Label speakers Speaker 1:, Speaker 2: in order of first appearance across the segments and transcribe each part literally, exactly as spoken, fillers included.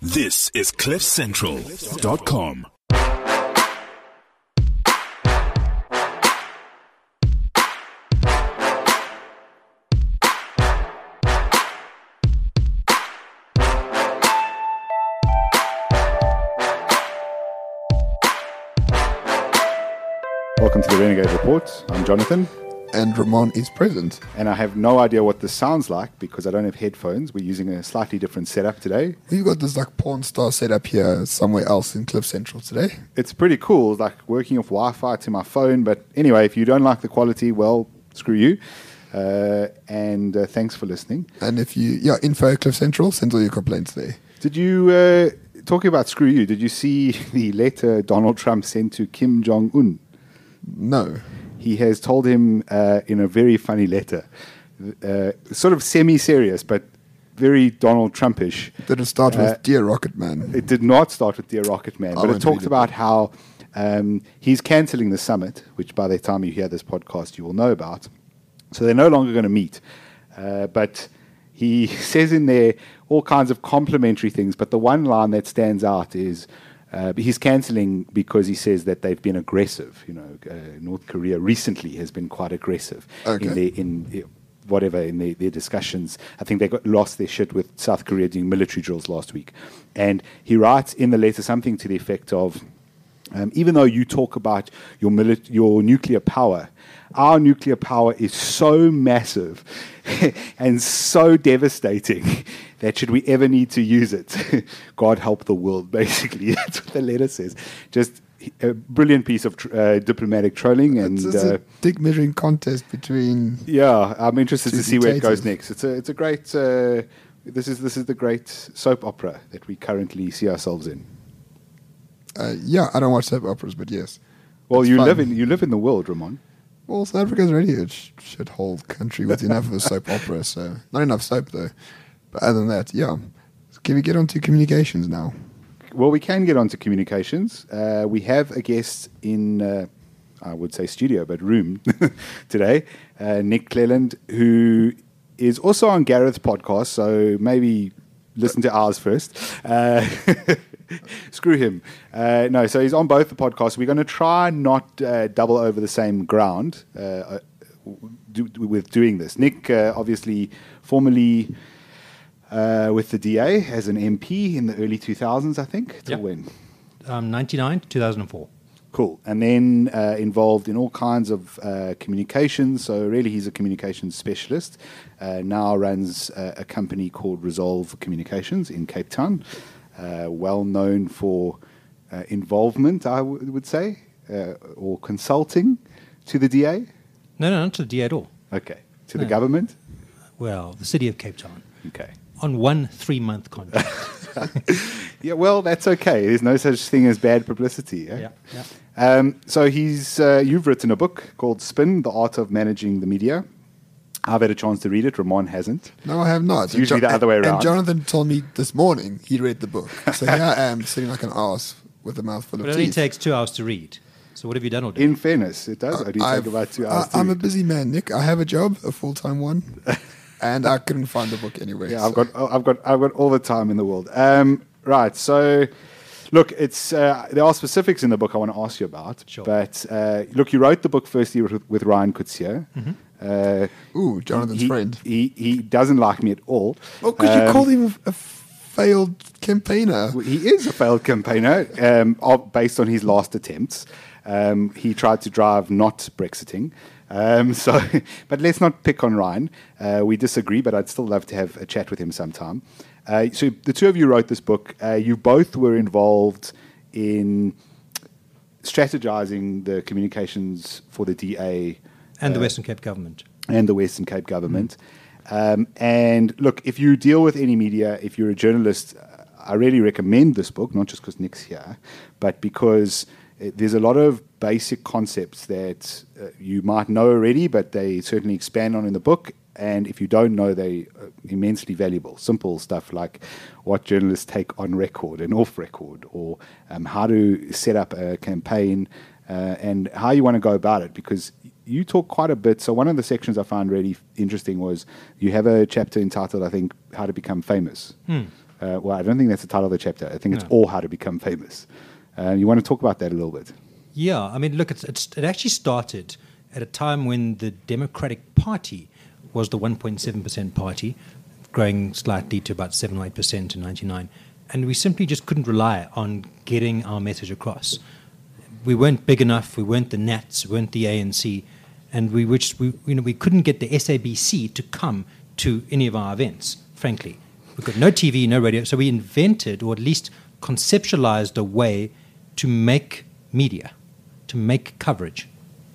Speaker 1: This is cliff central dot com.
Speaker 2: Welcome to the Renegade Report. I'm Jonathan.
Speaker 3: And Ramon is present.
Speaker 2: And I have no idea what this sounds like because I don't have headphones. We're using a slightly different setup today.
Speaker 3: We've got this like porn star setup here somewhere else in Cliff Central today.
Speaker 2: It's pretty cool, like working off Wi-Fi to my phone. But anyway, if you don't like the quality, well, screw you. Uh, and uh, thanks for listening.
Speaker 3: And if you, yeah, info at Cliff Central, send all your complaints there.
Speaker 2: Did you, uh, talking about screw you, did you see the letter Donald Trump sent to Kim Jong-un?
Speaker 3: No.
Speaker 2: He has told him uh, in a very funny letter, uh, sort of semi-serious, but very Donald Trumpish.
Speaker 3: Did it start with
Speaker 2: uh,
Speaker 3: Dear Rocket Man?
Speaker 2: It did not start with Dear Rocket Man,
Speaker 3: I
Speaker 2: but it
Speaker 3: won't
Speaker 2: talked
Speaker 3: read it.
Speaker 2: about how um, he's cancelling the summit, which by the time you hear this podcast, you will know about. So they're no longer going to meet. Uh, but he says in there all kinds of complimentary things, but the one line that stands out is, Uh, but he's cancelling because he says that they've been aggressive. You know, uh, North Korea recently has been quite aggressive
Speaker 3: Okay.
Speaker 2: in their, in uh, whatever in their, their discussions. I think they got lost their shit with South Korea doing military drills last week. And he writes in the letter something to the effect of, um, even though you talk about your mili- your nuclear power, our nuclear power is so massive and so devastating that should we ever need to use it, God help the world, basically. That's what the letter says. Just a brilliant piece of tr- uh, diplomatic trolling. And
Speaker 3: It's, it's
Speaker 2: uh,
Speaker 3: a dick measuring contest between...
Speaker 2: yeah, I'm interested
Speaker 3: Two
Speaker 2: to see where it goes
Speaker 3: dictators.
Speaker 2: next. It's a it's a great... Uh, this is this is the great soap opera that we currently see ourselves in.
Speaker 3: Uh, yeah, I don't watch soap operas, but yes.
Speaker 2: Well,
Speaker 3: It's
Speaker 2: you
Speaker 3: fun.
Speaker 2: live in you live in the world, Ramon.
Speaker 3: Well, South Africa's already a sh- shithole country with enough of a soap opera, so... Not enough soap, though. But other than that, yeah. Can we get on to communications now?
Speaker 2: Well, we can get on to communications. Uh, we have a guest in, uh, I would say studio, but room today, uh, Nick Cleland, who is also on Gareth's podcast, so maybe listen to ours first. Uh, screw him. Uh, no, so he's on both the podcasts. We're going to try not uh, double over the same ground uh, do, with doing this. Nick, uh, obviously, formerly... Uh, with the D A as an M P in the early two thousands, I think. Till
Speaker 4: Yep.
Speaker 2: when?
Speaker 4: Um, ninety-nine to two thousand four.
Speaker 2: Cool. And then uh, involved in all kinds of uh, communications. So really he's a communications specialist. Uh, now runs uh, a company called Resolve Communications in Cape Town. Uh, well known for uh, involvement, I w- would say, uh, or consulting to the D A.
Speaker 4: No, no, not to the D A at all.
Speaker 2: Okay. To the
Speaker 4: No.
Speaker 2: government?
Speaker 4: Well, the city of Cape Town.
Speaker 2: Okay.
Speaker 4: On one three-month contract.
Speaker 2: Yeah, well, that's okay. There's no such thing as bad publicity. Eh?
Speaker 4: yeah, yeah.
Speaker 2: Um, so he's uh, you've written a book called Spin, The Art of Managing the Media. I've had a chance to read it. Ramon hasn't.
Speaker 3: No, I have not.
Speaker 2: It's usually
Speaker 3: And
Speaker 2: the other way
Speaker 3: and-
Speaker 2: around.
Speaker 3: And Jonathan told me this morning he read the book. So here I am sitting like an ass with a mouthful
Speaker 4: But
Speaker 3: of
Speaker 4: it only
Speaker 3: teeth.
Speaker 4: takes two hours to read. So what have you done all day?
Speaker 2: In fairness, it does only take
Speaker 3: I've-
Speaker 2: about two hours.
Speaker 3: I,
Speaker 2: to
Speaker 3: I'm a
Speaker 2: read.
Speaker 3: busy man, Nick. I have a job, a full-time one, and I couldn't find the book anywhere.
Speaker 2: Yeah, I've
Speaker 3: so-
Speaker 2: got I've got I've got all the time in the world. Um, right. So, look, it's uh, there are specifics in the book I want to ask you about.
Speaker 4: Sure.
Speaker 2: But uh, look, you wrote the book firstly with, with Ryan Coetzee. Uh,
Speaker 3: Ooh, Jonathan's
Speaker 2: he,
Speaker 3: friend.
Speaker 2: He he doesn't like me at all.
Speaker 3: Well, because you
Speaker 2: Um,
Speaker 3: called him a, a failed campaigner.
Speaker 2: Well, he is a failed campaigner um, of, based on his last attempts. Um, he tried to drive not Brexiting. Um, so, but let's not pick on Ryan. Uh, we disagree, but I'd still love to have a chat with him sometime. Uh, so the two of you wrote this book. Uh, you both were involved in strategizing the communications for the D A
Speaker 4: and the
Speaker 2: uh,
Speaker 4: Western Cape government.
Speaker 2: and the Western Cape government. Um, and look, if you deal with any media, if you're a journalist, uh, I really recommend this book, not just because Nick's here, but because uh, there's a lot of basic concepts that uh, you might know already, but they certainly expand on in the book. And if you don't know, they are immensely valuable. Simple stuff like what journalists take on record and off record, or um, how to set up a campaign uh, and how you want to go about it, because you talk quite a bit. So one of the sections I found really interesting was you have a chapter entitled, I think, How to Become Famous.
Speaker 4: Hmm.
Speaker 2: Uh, well, I don't think that's the title of the chapter. I think it's
Speaker 4: No.
Speaker 2: all how to become famous. Uh, you want to talk about that a little bit?
Speaker 4: Yeah, I mean, look, it's, it's, it actually started at a time when the Democratic Party was the one point seven percent party, growing slightly to about seven or eight percent in ninety-nine. And we simply just couldn't rely on getting our message across. We weren't big enough, we weren't the Nats, we weren't the A N C, and we, which, we, you know, we couldn't get the S A B C to come to any of our events, frankly. We've got no T V, no radio, so we invented, or at least conceptualized, a way to make media, to make coverage.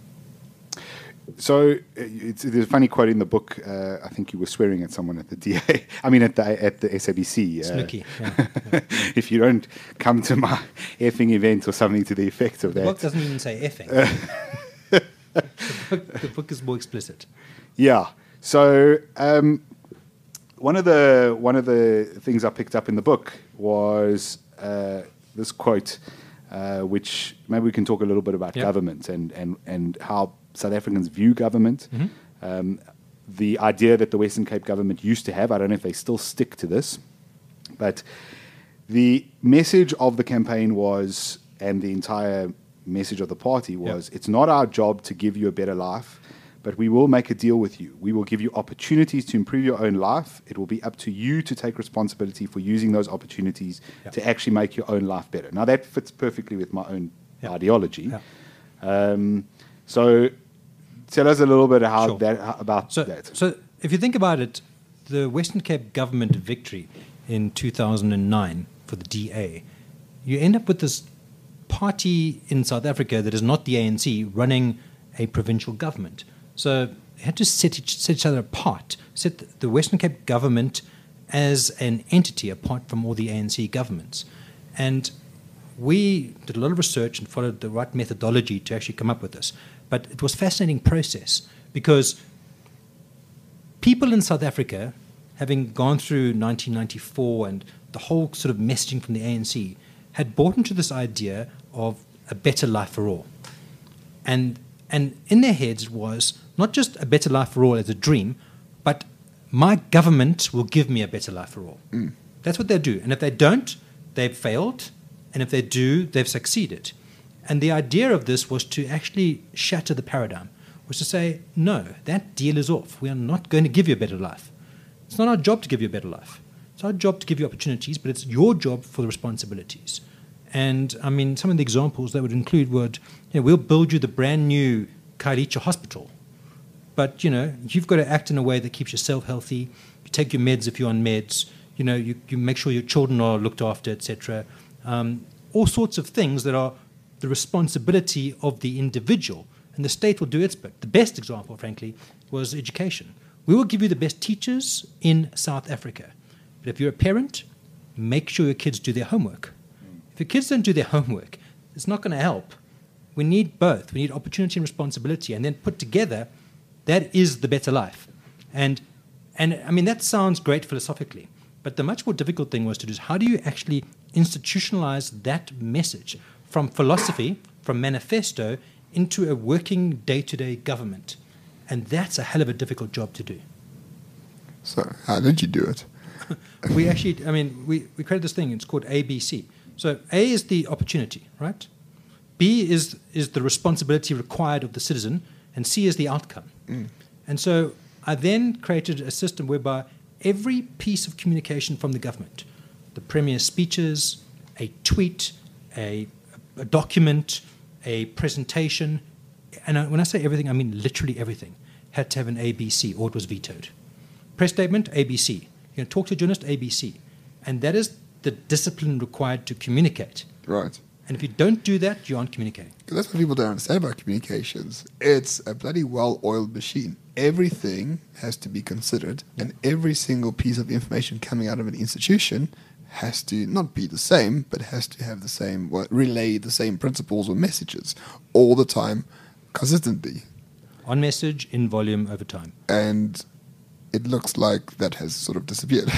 Speaker 2: So uh, it's, there's a funny quote in the book. Uh, I think you were swearing at someone at the D A. I mean, at the at the S A B C. Uh,
Speaker 4: Snooky, yeah, yeah.
Speaker 2: If you don't come to my effing event or something to the effect of
Speaker 4: The
Speaker 2: that.
Speaker 4: book doesn't even say effing. the, book, the book is more explicit.
Speaker 2: Yeah. So um, one of the one of the things I picked up in the book was uh, this quote, uh, which maybe we can talk a little bit about
Speaker 4: Yep.
Speaker 2: government and, and, and how South Africans view government.
Speaker 4: Mm-hmm.
Speaker 2: Um, the idea that the Western Cape government used to have, I don't know if they still stick to this, but the message of the campaign was, and the entire message of the party was,
Speaker 4: Yep.
Speaker 2: it's not our job to give you a better life, but we will make a deal with you. We will give you opportunities to improve your own life. It will be up to you to take responsibility for using those opportunities
Speaker 4: Yep.
Speaker 2: to actually make your own life better. Now, that fits perfectly with my own
Speaker 4: Yep.
Speaker 2: ideology.
Speaker 4: Yep.
Speaker 2: Um, so tell us a little bit how
Speaker 4: Sure.
Speaker 2: that, how, about
Speaker 4: So,
Speaker 2: that.
Speaker 4: so if you think about it, the Western Cape government victory in two thousand nine for the D A, you end up with this party in South Africa that is not the A N C running a provincial government. So they had to set each, set each other apart, set the, the Western Cape government as an entity apart from all the A N C governments. And we did a lot of research and followed the right methodology to actually come up with this. But it was a fascinating process because people in South Africa, having gone through nineteen ninety-four and the whole sort of messaging from the A N C, had bought into this idea of a better life for all. And, and in their heads was not just a better life for all as a dream, but my government will give me a better life for all. Mm. That's what they do. And if they don't, they've failed. And if they do, they've succeeded. And the idea of this was to actually shatter the paradigm, was to say, no, that deal is off. We are not going to give you a better life. It's not our job to give you a better life. It's our job to give you opportunities, but it's your job for the responsibilities. And, I mean, some of the examples that would include would, you know, we'll build you the brand new Khayelitsha Hospital. But, you know, you've got to act in a way that keeps yourself healthy. You take your meds if you're on meds. You know, you, you make sure your children are looked after, et cetera. Um, all sorts of things that are the responsibility of the individual, and the state will do its bit. The best example, frankly, was education. We will give you the best teachers in South Africa. But if you're a parent, make sure your kids do their homework. If your kids don't do their homework, it's not going to help. We need both. We need opportunity and responsibility, and then put together, that is the better life. And, and I mean, that sounds great philosophically, but the much more difficult thing was to do is how do you actually institutionalize that message from philosophy, from manifesto, into a working day-to-day government? And that's a hell of a difficult job to do.
Speaker 3: So how did you do it?
Speaker 4: We actually, I mean, we, we created this thing, it's called A B C. So A is the opportunity, right? B is, is the responsibility required of the citizen, and C is the outcome. Mm. And so I then created a system whereby every piece of communication from the government, the Premier's speeches, a tweet, a, a document, a presentation, and I, when I say everything, I mean literally everything, had to have an A B C or it was vetoed. Press statement, A B C. You're going to talk to a journalist, A B C. And that is the discipline required to communicate.
Speaker 3: Right.
Speaker 4: And if you don't do that, you aren't communicating.
Speaker 3: That's what people don't understand about communications. It's a bloody well-oiled machine. Everything has to be considered, and every single piece of information coming out of an institution has to not be the same, but has to have the same, well, relay the same principles or messages all the time, consistently.
Speaker 4: On message, in volume, over time.
Speaker 3: And it looks like that has sort of disappeared.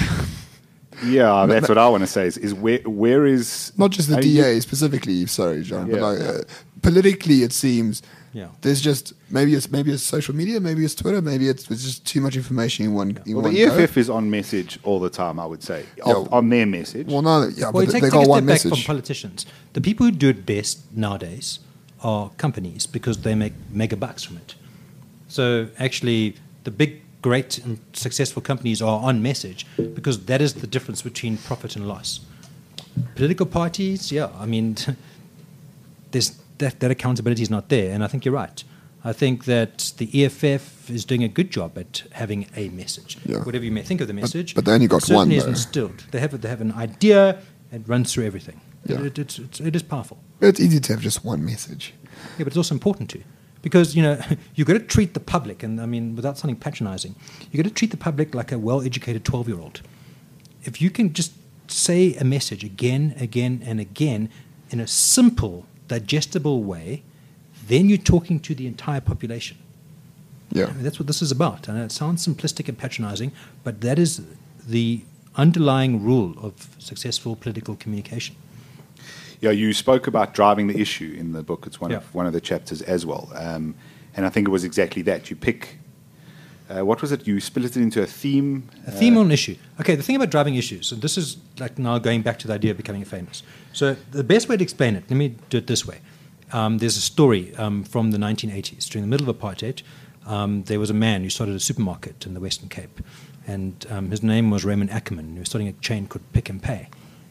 Speaker 2: Yeah, that's what I want to say. Is, is where where is
Speaker 3: not just the
Speaker 2: I-
Speaker 3: D A specifically? Sorry, John,
Speaker 2: Yeah.
Speaker 3: but like, uh, politically, it seems
Speaker 4: Yeah.
Speaker 3: There's just maybe it's maybe it's social media, maybe it's Twitter, maybe it's, it's just too much information in one. In
Speaker 2: Well,
Speaker 3: one
Speaker 2: the E F
Speaker 3: go.
Speaker 2: F is on message all the time, I would say,
Speaker 3: Yeah.
Speaker 2: on, on their message.
Speaker 3: Well, no, yeah,
Speaker 4: Well,
Speaker 3: but
Speaker 4: take,
Speaker 3: they
Speaker 4: take a
Speaker 3: got one
Speaker 4: step back from
Speaker 3: message.
Speaker 4: politicians. The people who do it best nowadays are companies because they make mega bucks from it. So actually, the big, great, and successful companies are on message because that is the difference between profit and loss. Political parties, yeah, I mean, there's that, that accountability is not there, and I think you're right. I think that the E F F is doing a good job at having a message.
Speaker 3: Yeah.
Speaker 4: Whatever you may think of the message,
Speaker 3: but they only got
Speaker 4: it certainly
Speaker 3: one,
Speaker 4: is
Speaker 3: though.
Speaker 4: instilled. They have they have an idea and runs through everything.
Speaker 3: Yeah.
Speaker 4: It, it's, it's, it is powerful.
Speaker 3: It's easy to have just one message.
Speaker 4: Yeah, but it's also important to, because you know you've got to treat the public, and I mean without sounding patronising, you've got to treat the public like a well-educated twelve-year-old. If you can just say a message again, again, and again in a simple, digestible way, then you're talking to the entire population.
Speaker 3: Yeah.
Speaker 4: I mean, that's what this is about. And it sounds simplistic and patronizing, but that is the underlying rule of successful political communication.
Speaker 2: Yeah, you spoke about driving the issue in the book. It's one
Speaker 4: Yeah.
Speaker 2: of one of the chapters as well, um, and I think it was exactly that. You pick, uh, what was it? You split it into a theme.
Speaker 4: A theme
Speaker 2: uh,
Speaker 4: on an issue. Okay, the thing about driving issues, and this is like now going back to the idea of becoming famous. So the best way to explain it, let me do it this way. Um, there's a story um, from the nineteen eighties. During the middle of apartheid, um, there was a man who started a supermarket in the Western Cape, and um, his name was Raymond Ackerman. He was starting a chain called Pick and Pay.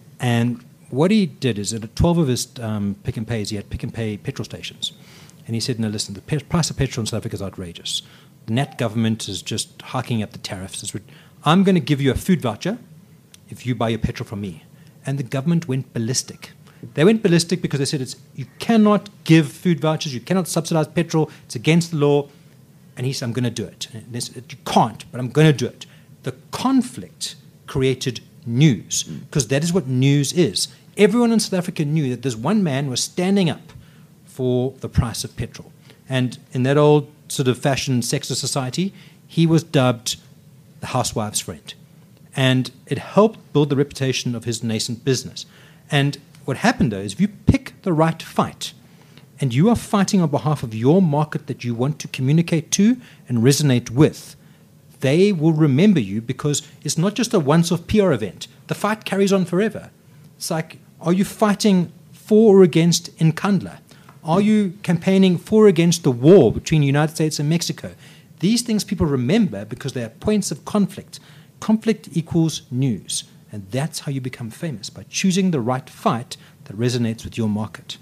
Speaker 4: And what he did is at twelve of his um, Pick and Pays, he had Pick and Pay petrol stations. And he said, no, listen, the pe- price of petrol in South Africa is outrageous. The Nat government is just hiking up the tariffs. It's, I'm going to give you a food voucher if you buy your petrol from me. And the government went ballistic. They went ballistic because they said it's, you cannot give food vouchers, you cannot subsidize petrol, it's against the law. And he said, I'm going to do it. And they said, you can't, but I'm going to do it. The conflict created news, because that is what news is. Everyone in South Africa knew that this one man was standing up for the price of petrol. And in that old sort of fashion sexist society, he was dubbed the housewife's friend. And it helped build the reputation of his nascent business. And what happened, though, is if you pick the right fight, and you are fighting on behalf of your market that you want to communicate to and resonate with, they will remember you, because it's not just a once-off P R event. The fight carries on forever. It's like, are you fighting for or against Nkandla? Are you campaigning for or against the war between the United States and Mexico? These things people remember because they are points of conflict. Conflict equals news. And that's how you become famous, by choosing the right fight that resonates with your market.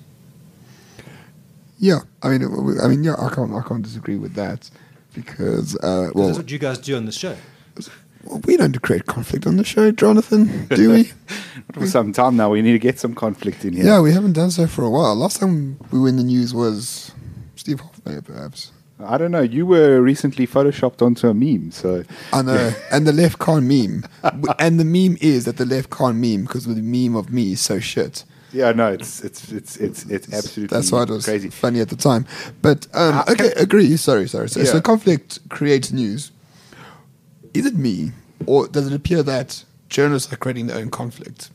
Speaker 3: Yeah, I mean, I mean, yeah, I can't, I can't disagree with that, because uh, well,
Speaker 4: That's what you guys do on this show.
Speaker 3: well, we don't create conflict on the show, Jonathan, do we?
Speaker 2: For some time now, we need to get some conflict in here.
Speaker 3: Yeah, we haven't done so for a while. Last time we were in the news was Steve Hoffmeyer, perhaps.
Speaker 2: I don't know. You were recently photoshopped onto a meme, so
Speaker 3: I know, and the left can't meme, and the meme is that the left can't meme because the meme of me is so shit.
Speaker 2: yeah, no, it's it's it's it's it's absolutely
Speaker 3: That's why it was
Speaker 2: crazy.
Speaker 3: funny at the time. But um,
Speaker 2: Uh,
Speaker 3: okay,
Speaker 2: can-
Speaker 3: agree. Sorry, sorry. So,
Speaker 2: Yeah.
Speaker 3: so conflict creates news. Is it me, or does it appear that journalists are creating their own conflict?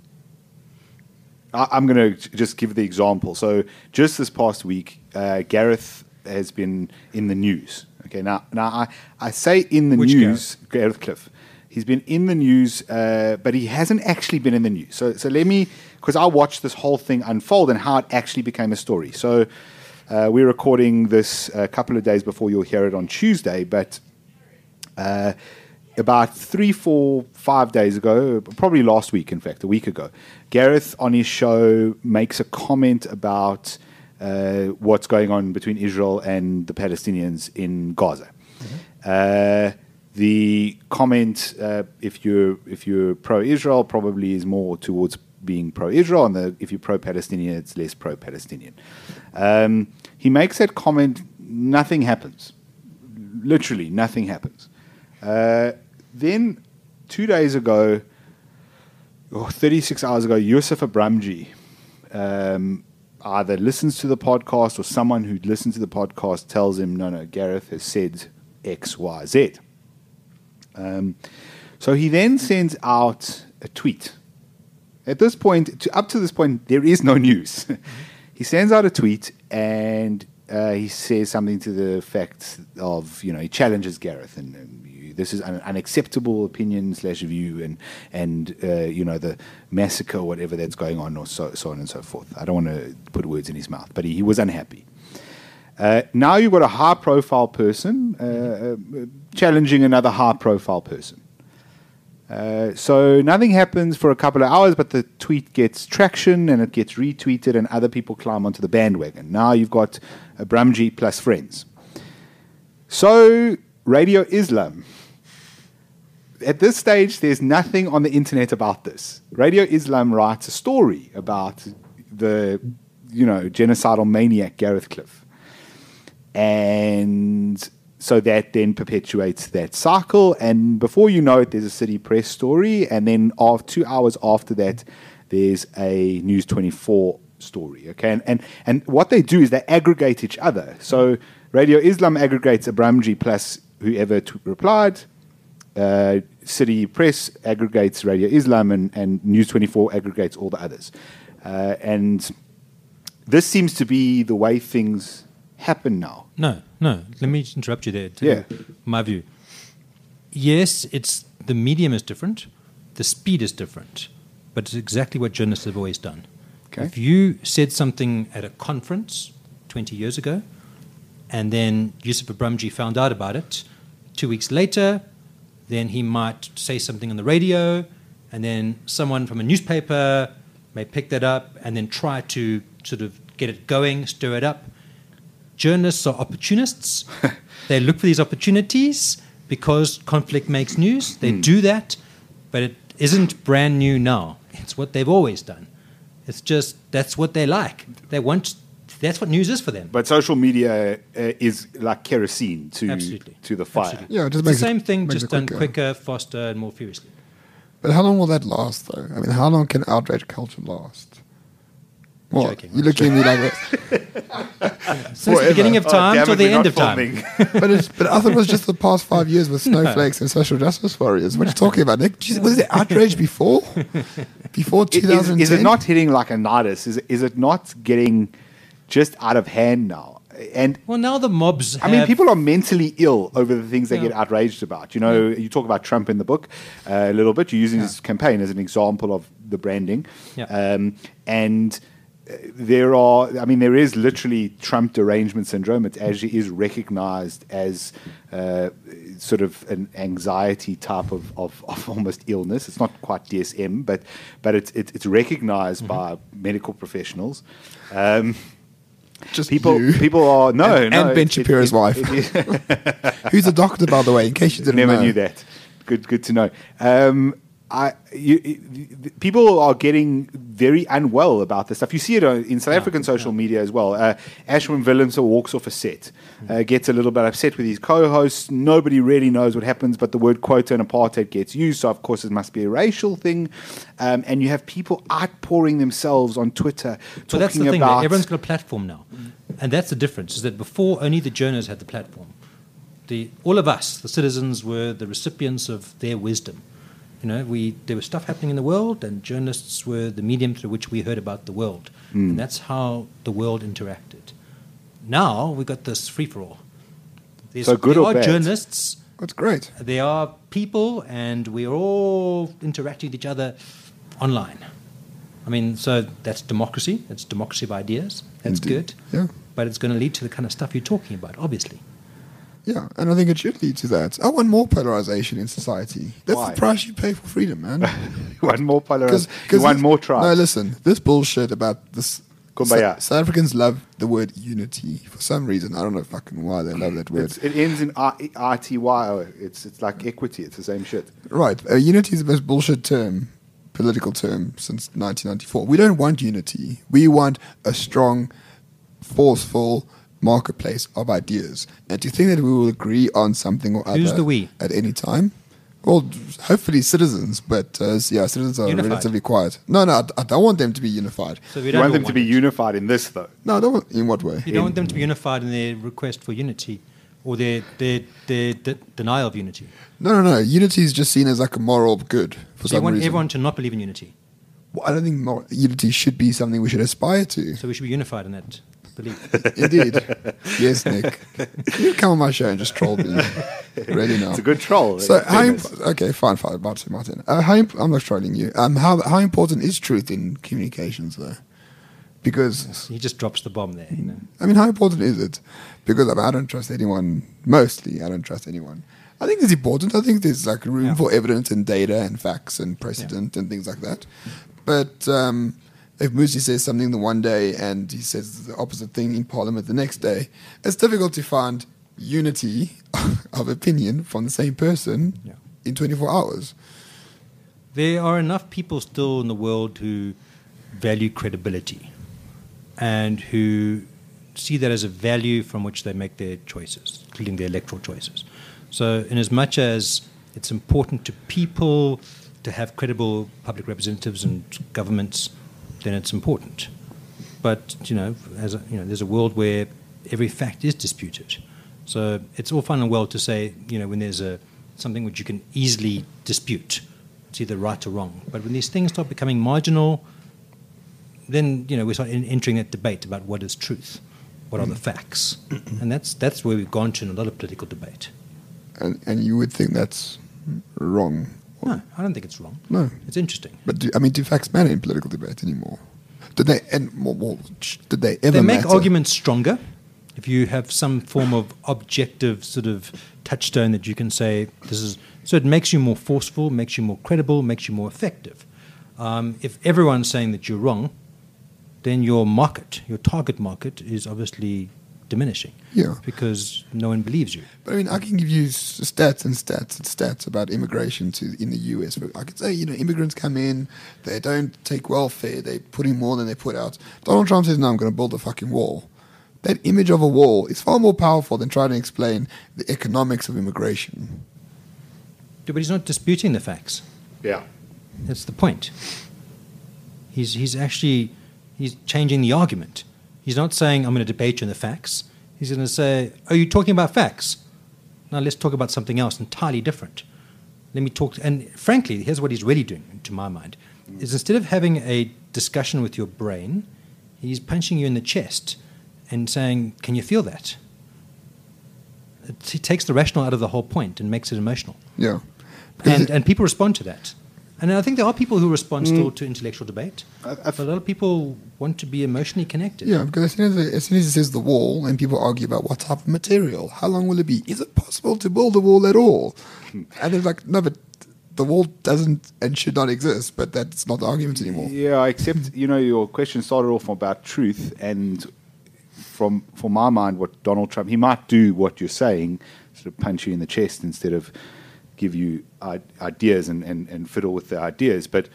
Speaker 2: I, I'm going to just give the example. So just this past week, uh, Gareth has been in the news. Okay, now now I, I say in the
Speaker 4: Which
Speaker 2: news, Gareth Cliff. He's been in the news, uh, but he hasn't actually been in the news. So so let me, because I watched this whole thing unfold and how it actually became a story. So uh, we're recording this a couple of days before you'll hear it on Tuesday, but uh, about three, four, five days ago, probably last week, in fact, a week ago, Gareth on his show makes a comment about uh, what's going on between Israel and the Palestinians in Gaza. Mm-hmm. Uh, the comment, uh, if you're if you're pro-Israel, probably is more towards being pro-Israel, and the, if you're pro-Palestinian, it's less pro-Palestinian. Um, he makes that comment, nothing happens. Literally, nothing happens. Uh, then, two days ago, or thirty-six hours ago, Yusuf Abramji um, either listens to the podcast, or someone who listens to the podcast tells him, no, no, Gareth has said X, Y, Z. Um, so he then sends out a tweet. At this point, to, up to this point, there is no news. He sends out a tweet, and uh, he says something to the effect of, you know, he challenges Gareth, and, and you, this is an unacceptable opinion slash view, and and uh, you know, the massacre or whatever that's going on, or so, so on and so forth. I don't want to put words in his mouth, but he, he was unhappy. Uh, now you've got a high-profile person uh, uh, challenging another high-profile person. Uh, so nothing happens for a couple of hours, but the tweet gets traction and it gets retweeted, and other people climb onto the bandwagon. Now you've got a Brumji plus friends. So Radio Islam. At this stage, there's nothing on the internet about this. Radio Islam writes a story about the, you know, genocidal maniac Gareth Cliff. And so that then perpetuates that cycle, and before you know it, there's a City Press story, and then after, two hours after that, there's a News twenty-four story. Okay, and, and and what they do is they aggregate each other. So Radio Islam aggregates Abramji plus whoever t- replied. Uh, City Press aggregates Radio Islam, and, and News twenty-four aggregates all the others. Uh, and this seems to be the way things happen now.
Speaker 4: No, no. Let me just interrupt you there. To
Speaker 2: Yeah.
Speaker 4: My view. Yes, it's the medium is different, the speed is different, but it's exactly what journalists have always done.
Speaker 2: Okay.
Speaker 4: If you said something at a conference twenty years ago, and then Yusuf Abramji found out about it two weeks later, then he might say something on the radio, and then someone from a newspaper may pick that up and then try to sort of get it going, stir it up. Journalists are opportunists. They look for these opportunities because conflict makes news. They
Speaker 2: Mm.
Speaker 4: do that, but it isn't brand new now. It's what they've always done. It's just that's what they like. They want. That's what news is for them.
Speaker 2: But social media uh, is like kerosene to
Speaker 4: Absolutely.
Speaker 2: to the fire.
Speaker 4: Absolutely.
Speaker 3: Yeah, it just
Speaker 4: It's
Speaker 3: makes
Speaker 4: the
Speaker 3: it-
Speaker 4: same thing,
Speaker 3: makes
Speaker 4: just
Speaker 3: it
Speaker 4: done
Speaker 3: quicker.
Speaker 4: quicker, faster, and more furiously.
Speaker 3: But how long will that last, though? I mean, how long can outrage culture last? What?
Speaker 4: joking,
Speaker 3: You look at me like this.
Speaker 4: Since the beginning of
Speaker 2: Oh,
Speaker 4: time
Speaker 2: damn
Speaker 4: till
Speaker 2: it,
Speaker 4: the
Speaker 2: we're
Speaker 4: end
Speaker 2: not
Speaker 4: of time.
Speaker 2: filming.
Speaker 3: But, it's, but I thought it was just the past five years with snowflakes and social justice warriors. What are you talking about, Nick? Jeez, was there outrage before? Before
Speaker 2: Is,
Speaker 3: twenty ten?
Speaker 2: is it not hitting like a nidus? Is it, is it not getting just out of hand now? And
Speaker 4: Well, now the mobs.
Speaker 2: I mean,
Speaker 4: have-
Speaker 2: people are mentally ill over the things they
Speaker 4: Yeah.
Speaker 2: get outraged about. You know, you talk about Trump in the book uh, a little bit. You're using this campaign as an example of the branding.
Speaker 4: Yeah.
Speaker 2: Um, and uh, there are, I mean, there is literally Trump derangement syndrome. It actually is recognized as uh, sort of an anxiety type of, of, of almost illness. It's not quite D S M, but but it's it's, it's recognized by medical professionals. Um,
Speaker 3: Just
Speaker 2: people
Speaker 3: you.
Speaker 2: people are no
Speaker 3: And-
Speaker 2: no
Speaker 3: and Ben
Speaker 2: it- it-
Speaker 3: Shapiro's
Speaker 2: it-
Speaker 3: wife.
Speaker 2: it-
Speaker 3: Who's a doctor, by the way, in case you didn't
Speaker 2: Never
Speaker 3: know?
Speaker 2: knew that. Good, good to know. Um, I, you, you, people are getting very unwell about this stuff. You see it on- in South
Speaker 4: Yeah,
Speaker 2: African social media as well. Uh, Ashwin Willems walks off a set, uh, gets a little bit upset with his co-hosts. Nobody really knows what happens, but the word quota and apartheid gets used. So, of course, it must be a racial thing. Um, and you have people outpouring themselves on Twitter talking
Speaker 4: But that's the thing.
Speaker 2: about...
Speaker 4: That everyone's got a platform now, and that's the difference. Is that before only the journalists had the platform. The all of us, the citizens, were the recipients of their wisdom. You know, we there was stuff happening in the world, and journalists were the medium through which we heard about the world, and that's how the world interacted. Now we got this free for all.
Speaker 2: So good
Speaker 4: there
Speaker 2: or
Speaker 4: are
Speaker 2: bad?
Speaker 4: journalists.
Speaker 3: That's great.
Speaker 4: There are people, and we are all interacting with each other online. I mean, so that's democracy. It's democracy of ideas. That's
Speaker 3: Indeed.
Speaker 4: good.
Speaker 3: Yeah.
Speaker 4: But it's going to lead to the kind of stuff you're talking about, obviously.
Speaker 3: Yeah, and I think it should lead to that. I want more polarization in society. That's
Speaker 2: Why?
Speaker 3: the price you pay for freedom, man.
Speaker 2: one more polarized,
Speaker 3: Because
Speaker 2: one more try.
Speaker 3: No, listen, this bullshit about this.
Speaker 2: Kumbaya.
Speaker 3: South Africans love the word unity for some reason. I don't know fucking why they love that word.
Speaker 2: It's, it ends in I- I T Y. It's it's like equity. It's the same shit.
Speaker 3: Right, uh, unity is the most bullshit term, political term since nineteen ninety-four. We don't want unity. We want a strong, forceful marketplace of ideas. And to think that we will agree on something or other
Speaker 4: Who's the we?
Speaker 3: at any time, well, hopefully citizens, but uh, yeah, citizens are
Speaker 4: Unified.
Speaker 3: relatively quiet. No, no, I, I don't want them to be unified.
Speaker 4: So we
Speaker 2: You
Speaker 4: don't
Speaker 2: want them to
Speaker 4: want
Speaker 2: be
Speaker 4: it.
Speaker 2: unified in this, though.
Speaker 3: No, I don't want, in what way?
Speaker 4: You don't want them to be unified in their request for unity or their, their, their de- denial of unity.
Speaker 3: No, no, no. Unity is just seen as like a moral good for
Speaker 4: So you
Speaker 3: some
Speaker 4: want
Speaker 3: reason.
Speaker 4: everyone to not believe in unity.
Speaker 3: Well, I don't think moral, unity should be something we should aspire to.
Speaker 4: So we should be unified in that. believe.
Speaker 3: Indeed. Yes, Nick. You come on my show and just troll me. Really now.
Speaker 2: It's a good troll.
Speaker 3: So,
Speaker 2: in
Speaker 3: how
Speaker 2: fairness.
Speaker 3: imp- okay, fine, fine, Martin, Martin. Uh, how imp- I'm not trolling you. Um, how how important is truth in communications, though? Because
Speaker 4: He just drops the bomb there. You know?
Speaker 3: I mean, how important is it? Because I, mean, I don't trust anyone. Mostly, I don't trust anyone. I think it's important. I think there's like room
Speaker 4: Yeah.
Speaker 3: for evidence and data and facts and precedent and things like that. But um, if Musi says something the one day and he says the opposite thing in Parliament the next day, it's difficult to find unity of opinion from the same person
Speaker 4: Yeah.
Speaker 3: in twenty-four hours.
Speaker 4: There are enough people still in the world who value credibility and who see that as a value from which they make their choices, including their electoral choices. So in as much as it's important to people to have credible public representatives and governments, then it's important. But, you know, as a, you know, there's a world where every fact is disputed. So it's all fine and well to say, you know, when there's a something which you can easily dispute, it's either right or wrong. But when these things start becoming marginal, then, you know, we start in, entering that debate about what is truth, what are the facts. And that's that's where we've gone to in a lot of political debate.
Speaker 3: And, and you would think that's wrong.
Speaker 4: No, I don't think it's wrong.
Speaker 3: No.
Speaker 4: It's interesting.
Speaker 3: But do, I mean, do facts matter in political debate anymore? Did they and more, more, did they ever
Speaker 4: They make
Speaker 3: matter?
Speaker 4: arguments stronger if you have some form of objective sort of touchstone that you can say this is. So it makes you more forceful, makes you more credible, makes you more effective. Um, if everyone's saying that you're wrong, then your market, your target market, is obviously diminishing.
Speaker 3: Yeah.
Speaker 4: Because no one believes you.
Speaker 3: But I mean, I can give you s- stats and stats and stats about immigration to in the U S. But I could say, you know, immigrants come in, they don't take welfare, they put in more than they put out. Donald Trump says, no, I'm going to build a fucking wall. That image of a wall is far more powerful than trying to explain the economics of immigration.
Speaker 4: Yeah, but he's not disputing the facts.
Speaker 2: Yeah.
Speaker 4: That's the point. He's he's actually he's changing the argument. He's not saying I'm going to debate you on the facts. He's going to say, "Are you talking about facts? Now let's talk about something else entirely different. Let me talk." And frankly, here's what he's really doing, to my mind, is instead of having a discussion with your brain, he's punching you in the chest and saying, "Can you feel that?" It, he takes the rational out of the whole point and makes it emotional.
Speaker 3: Yeah.
Speaker 4: And, and people respond to that. And I think there are people who respond still to intellectual debate.
Speaker 2: I- I
Speaker 4: But a lot of people want to be emotionally connected.
Speaker 3: Yeah, because as soon as, it, as soon as it says the wall and people argue about what type of material, how long will it be? Is it possible to build a wall at all? And it's like, no, but the wall doesn't and should not exist, but that's not the argument anymore.
Speaker 2: Yeah, except, you know, your question started off about truth, and from from my mind, what Donald Trump, he might do what you're saying, sort of punch you in the chest instead of give you I- ideas and, and, and fiddle with the ideas. But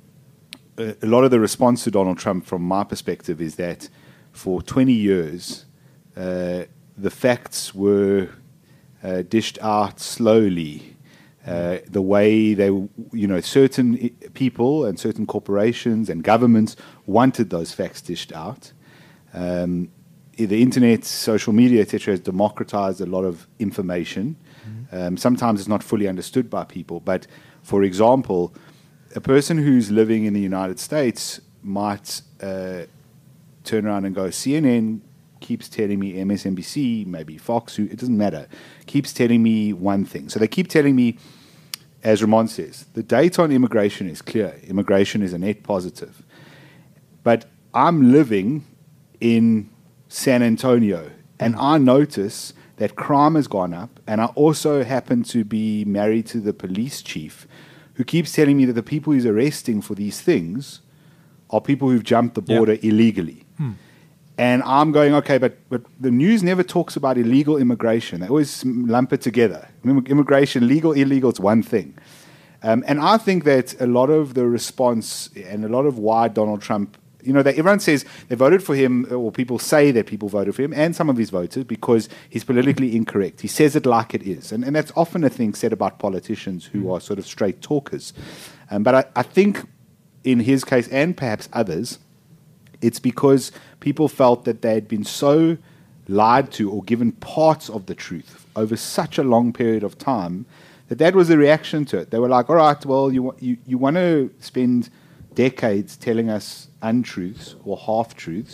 Speaker 2: a, a lot of the response to Donald Trump, from my perspective, is that for twenty years, uh, the facts were uh, dished out slowly. Uh, the way they, you know, certain i- people and certain corporations and governments wanted those facts dished out. Um, i- the internet, social media, et cetera, has democratized a lot of information. Um, sometimes it's not fully understood by people. But, for example, a person who's living in the United States might uh, turn around and go, C N N keeps telling me, M S N B C, maybe Fox, who, it doesn't matter, keeps telling me one thing. So they keep telling me, as Ramon says, the data on immigration is clear. Immigration is a net positive. But I'm living in San Antonio, and I notice that crime has gone up, and I also happen to be married to the police chief who keeps telling me that the people he's arresting for these things are people who've jumped the border
Speaker 4: Yeah.
Speaker 2: illegally. And I'm going, okay, but, but the news never talks about illegal immigration. They always lump it together. Imm- Immigration, legal, illegal, it's one thing. Um, and I think that a lot of the response and a lot of why Donald Trump, you know, that everyone says they voted for him, or people say that people voted for him, and some of his voters, because he's politically incorrect. He says it like it is. And, and that's often a thing said about politicians who are sort of straight talkers. Um, but I, I think in his case, and perhaps others, it's because people felt that they had been so lied to or given parts of the truth over such a long period of time that that was the reaction to it. They were like, all right, well, you, wa- you, you want to spend decades telling us untruths or half-truths.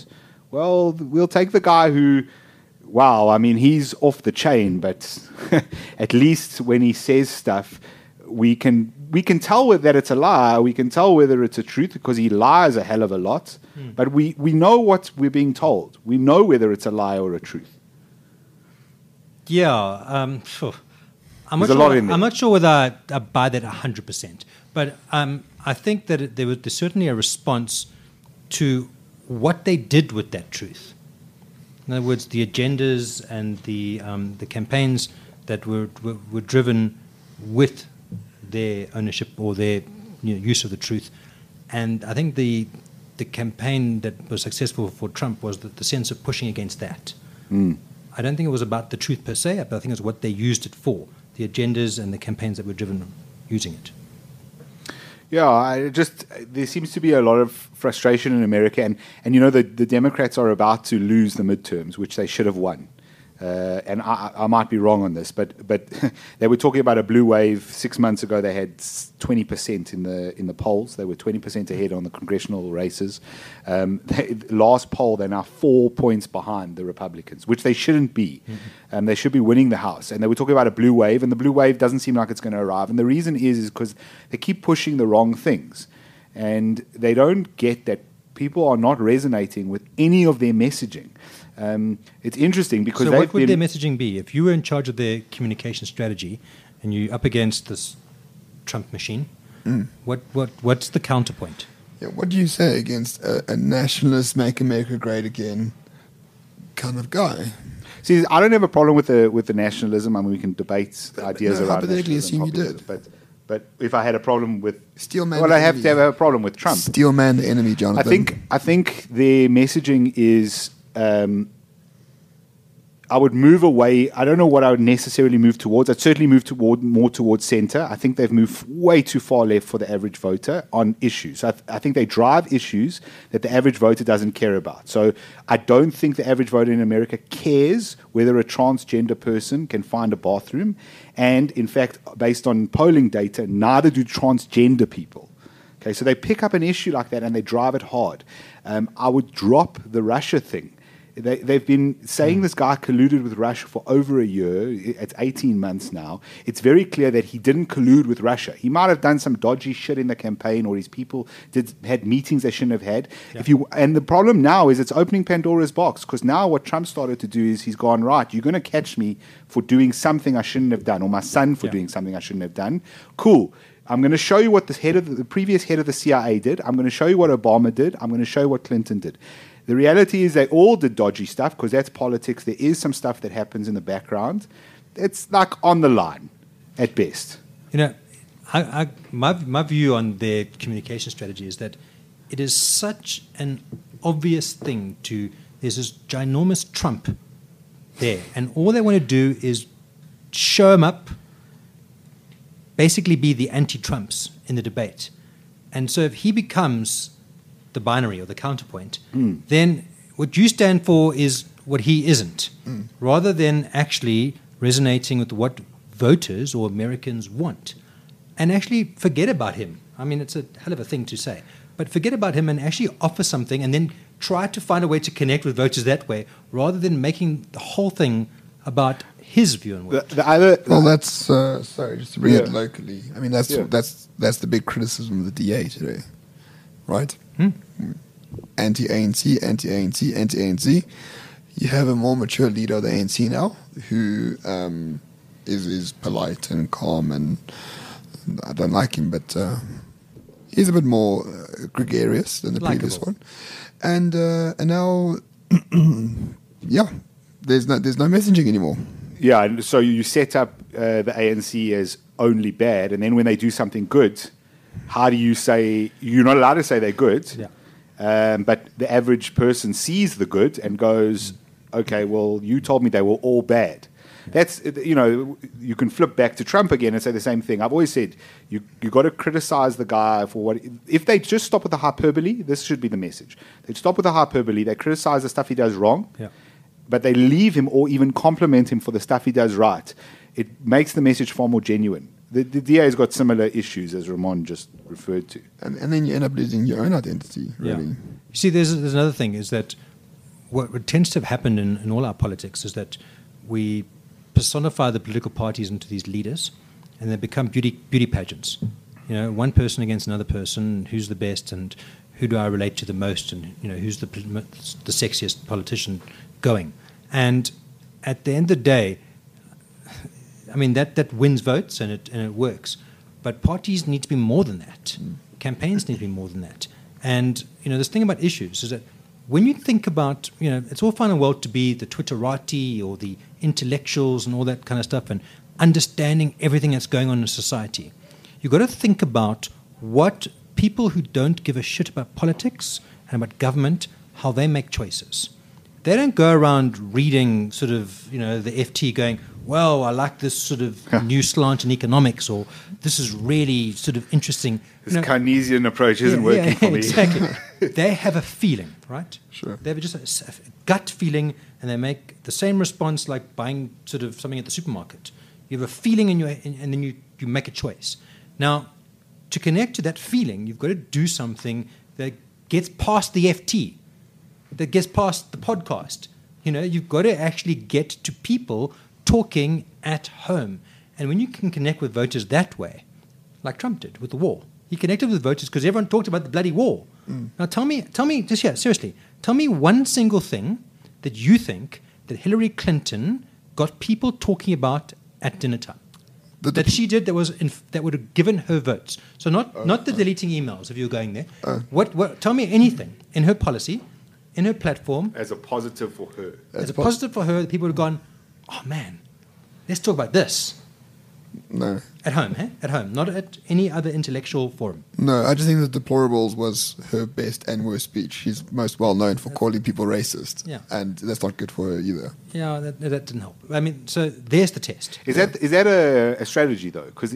Speaker 2: well, we'll take the guy who, wow, I mean, he's off the chain, but at least when he says stuff, we can we can tell that it's a lie. We can tell whether it's a truth because he lies a hell of a lot. Mm. But we, we know what we're being told. We know whether it's a lie or a truth.
Speaker 4: Yeah. Um, phew. I'm, not
Speaker 2: There's a
Speaker 4: sure,
Speaker 2: lot in there.
Speaker 4: I'm not sure whether I, I buy that one hundred percent. But um, I think that it, there was there's certainly a response to what they did with that truth. In other words, the agendas and the um, the campaigns that were, were were driven with their ownership or their you know, use of the truth. And I think the the campaign that was successful for Trump was the, the sense of pushing against that.
Speaker 2: Mm.
Speaker 4: I don't think it was about the truth per se, but I think it was what they used it for, the agendas and the campaigns that were driven using it.
Speaker 2: Yeah, I just there seems to be a lot of frustration in America, and, and you know the, the Democrats are about to lose the midterms, which they should have won. Uh, and I, I might be wrong on this, but but they were talking about a blue wave six months ago. They had twenty percent in the in the polls. They were twenty percent ahead on the congressional races. Um, they, last poll, they're now four points behind the Republicans, which they shouldn't be. Mm-hmm. Um, they should be winning the House. And they were talking about a blue wave, and the blue wave doesn't seem like it's going to arrive. And the reason is is because they keep pushing the wrong things, and they don't get that people are not resonating with any of their messaging. Um, it's interesting because
Speaker 4: so
Speaker 2: they've
Speaker 4: what would
Speaker 2: been,
Speaker 4: their messaging be if you were in charge of their communication strategy and you're up against this Trump machine? Mm. What what what's the counterpoint?
Speaker 3: Yeah, what do you say against a, a nationalist, make America great again kind of guy?
Speaker 2: See, I don't have a problem with the with the nationalism. I mean, we can debate ideas
Speaker 3: no,
Speaker 2: around
Speaker 3: hypothetically
Speaker 2: nationalism,
Speaker 3: assume you did.
Speaker 2: but but if I had a problem with
Speaker 3: Steelman,
Speaker 2: well, I have to have a problem with Trump.
Speaker 3: Steelman the enemy, Jonathan.
Speaker 2: I think I think their messaging is. Um, I would move away. I don't know what I would necessarily move towards. I'd certainly move toward more towards center. I think they've moved way too far left for the average voter on issues. I, th- I think they drive issues that the average voter doesn't care about. So I don't think the average voter in America cares whether a transgender person can find a bathroom. And in fact, based on polling data, neither do transgender people. Okay, so they pick up an issue like that and they drive it hard. Um, I would drop the Russia thing. They, they've been saying this guy colluded with Russia for over a year. It's eighteen months now. It's very clear that he didn't collude with Russia. He might have done some dodgy shit in the campaign, or his people did had meetings they shouldn't have had. Yeah. If you and the problem now is it's opening Pandora's box, because now what Trump started to do is he's gone, right, you're going to catch me for doing something I shouldn't have done, or my son for yeah. doing something I shouldn't have done. Cool. I'm going to show you what the head of the, the previous head of the C I A did. I'm going to show you what Obama did. I'm going to show you what Clinton did. The reality is they all did dodgy stuff, because that's politics. There is some stuff that happens in the background. It's like on the line at best.
Speaker 4: You know, I, I, my, my view on their communication strategy is that it is such an obvious thing to, there's this ginormous Trump there, and all they want to do is show him up, basically be the anti-Trumps in the debate. And so if he becomes the binary or the counterpoint, mm. then what you stand for is what he isn't, mm. rather than actually resonating with what voters or Americans want, and actually forget about him. I mean, it's a hell of a thing to say, but forget about him and actually offer something, and then try to find a way to connect with voters that way, rather than making the whole thing about his view and work.
Speaker 2: The, the other,
Speaker 3: well, that's uh, sorry, just to bring
Speaker 2: yeah.
Speaker 3: it locally. I mean, that's
Speaker 2: yeah.
Speaker 3: that's that's the big criticism of the D A today, right?
Speaker 4: Hmm?
Speaker 3: Anti-A N C, anti-A N C, anti-A N C. You have a more mature leader of the A N C now, who um, is is polite and calm, and I don't like him, but uh, he's a bit more uh, gregarious than the Likeable. previous one. And uh, and now, yeah, there's no there's no messaging anymore.
Speaker 2: Yeah, and so you set up uh, the A N C as only bad, and then when they do something good, how do you say you're not allowed to say they're good?
Speaker 4: Yeah.
Speaker 2: Um, but the average person sees the good and goes, okay, well, you told me they were all bad. That's, you know, you can flip back to Trump again and say the same thing. I've always said you you got to criticize the guy for what. If they just stop with the hyperbole, this should be the message. They stop with the hyperbole. They criticize the stuff he does wrong,
Speaker 4: yeah.
Speaker 2: but they leave him or even compliment him for the stuff he does right. It makes the message far more genuine. The, the D A has got similar issues, as Ramon just referred to.
Speaker 3: And, and then you end up losing your own identity, really.
Speaker 4: Yeah. You see, there's, there's another thing, is that what, what tends to have happened in, in all our politics is that we personify the political parties into these leaders, and they become beauty beauty pageants. You know, one person against another person, who's the best, and who do I relate to the most, and you know, who's the the sexiest politician going. And at the end of the day, I mean, that, that wins votes and it and it works. But parties need to be more than that. Mm. Campaigns need to be more than that. And you know, this thing about issues is that when you think about, you know, it's all fine and well to be the Twitterati or the intellectuals and all that kind of stuff and understanding everything that's going on in society. You've got to think about what people who don't give a shit about politics and about government, how they make choices. They don't go around reading sort of, you know, the F T going, well, I like this sort of new slant in economics, or this is really sort of interesting.
Speaker 2: This
Speaker 4: you know,
Speaker 2: Keynesian approach isn't
Speaker 4: yeah,
Speaker 2: working
Speaker 4: yeah,
Speaker 2: for me.
Speaker 4: Exactly. They have a feeling, right?
Speaker 3: Sure.
Speaker 4: They have just a, a gut feeling, and they make the same response like buying sort of something at the supermarket. You have a feeling, in your, in, and then you, you make a choice. Now, to connect to that feeling, you've got to do something that gets past the F T, that gets past the podcast. You know, you've got to actually get to people talking at home. And when you can connect with voters that way, like Trump did with the war, he connected with voters because everyone talked about the bloody war. Mm. Now tell me, tell me, just yeah, seriously, tell me one single thing that you think that Hillary Clinton got people talking about at dinner time.
Speaker 3: The, the,
Speaker 4: that she did that was inf- that would have given her votes. So not uh, not the uh, deleting emails if you were going there. Uh, what what? Tell me anything in her policy, in her platform
Speaker 2: as a positive for her.
Speaker 4: As, as a positive for her, people would have gone, oh man, let's talk about this.
Speaker 3: No.
Speaker 4: At home, eh? At home, not at any other intellectual forum.
Speaker 3: No, I just think that Deplorables was her best and worst speech. She's most well known for calling people racist.
Speaker 4: Yeah.
Speaker 3: And that's not good for her either.
Speaker 4: Yeah, that, that didn't help. I mean, so there's the test.
Speaker 2: Is yeah. that is that a, a strategy, though? Because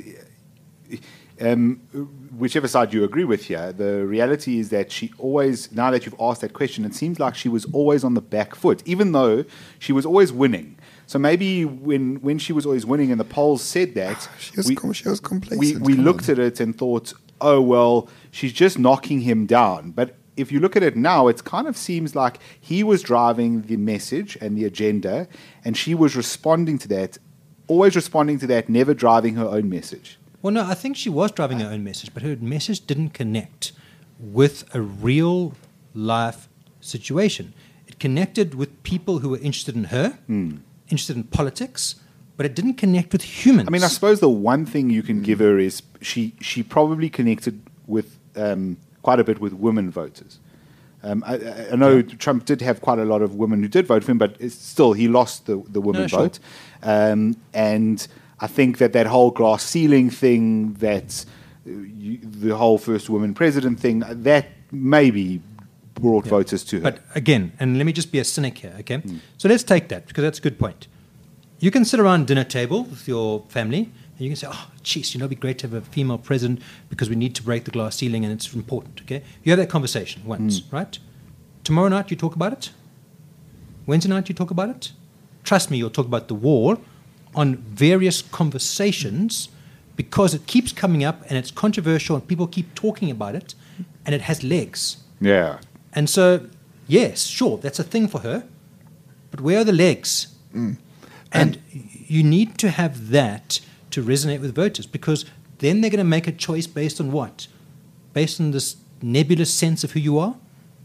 Speaker 2: um, whichever side you agree with here, the reality is that she always, now that you've asked that question, it seems like she was always on the back foot, even though she was always winning. So maybe when, when she was always winning and the polls said that,
Speaker 3: she was,
Speaker 2: we,
Speaker 3: com- she was complacent.
Speaker 2: We, we looked on. at it and thought, oh, well, she's just knocking him down. But if you look at it now, it kind of seems like he was driving the message and the agenda, and she was responding to that, always responding to that, never driving her own message.
Speaker 4: Well, no, I think she was driving her own message, but her message didn't connect with a real life situation. It connected with people who were interested in her, mm. interested in politics, but it didn't connect with humans.
Speaker 2: I mean, I suppose the one thing you can give her is she, she probably connected with um, quite a bit with women voters. Um, I, I know yeah. Trump did have quite a lot of women who did vote for him, but it's still, he lost the, the women no, vote. Sure. Um, and I think that that whole glass ceiling thing, that uh, you, the whole first woman president thing, that maybe brought yeah. voters to her.
Speaker 4: But again, and let me just be a cynic here, okay? Mm. So let's take that, because that's a good point. You can sit around dinner table with your family, and you can say, oh, geez, you know, it'd be great to have a female president because we need to break the glass ceiling and it's important, okay? You have that conversation once, mm. right? Tomorrow night you talk about it. Wednesday night you talk about it. Trust me, you'll talk about the war on various conversations because it keeps coming up and it's controversial and people keep talking about it and it has legs.
Speaker 2: Yeah.
Speaker 4: And so, yes, sure, that's a thing for her, but where are the legs?
Speaker 3: Mm.
Speaker 4: And, and you need to have that to resonate with voters, because then they're going to make a choice based on what? Based on this nebulous sense of who you are?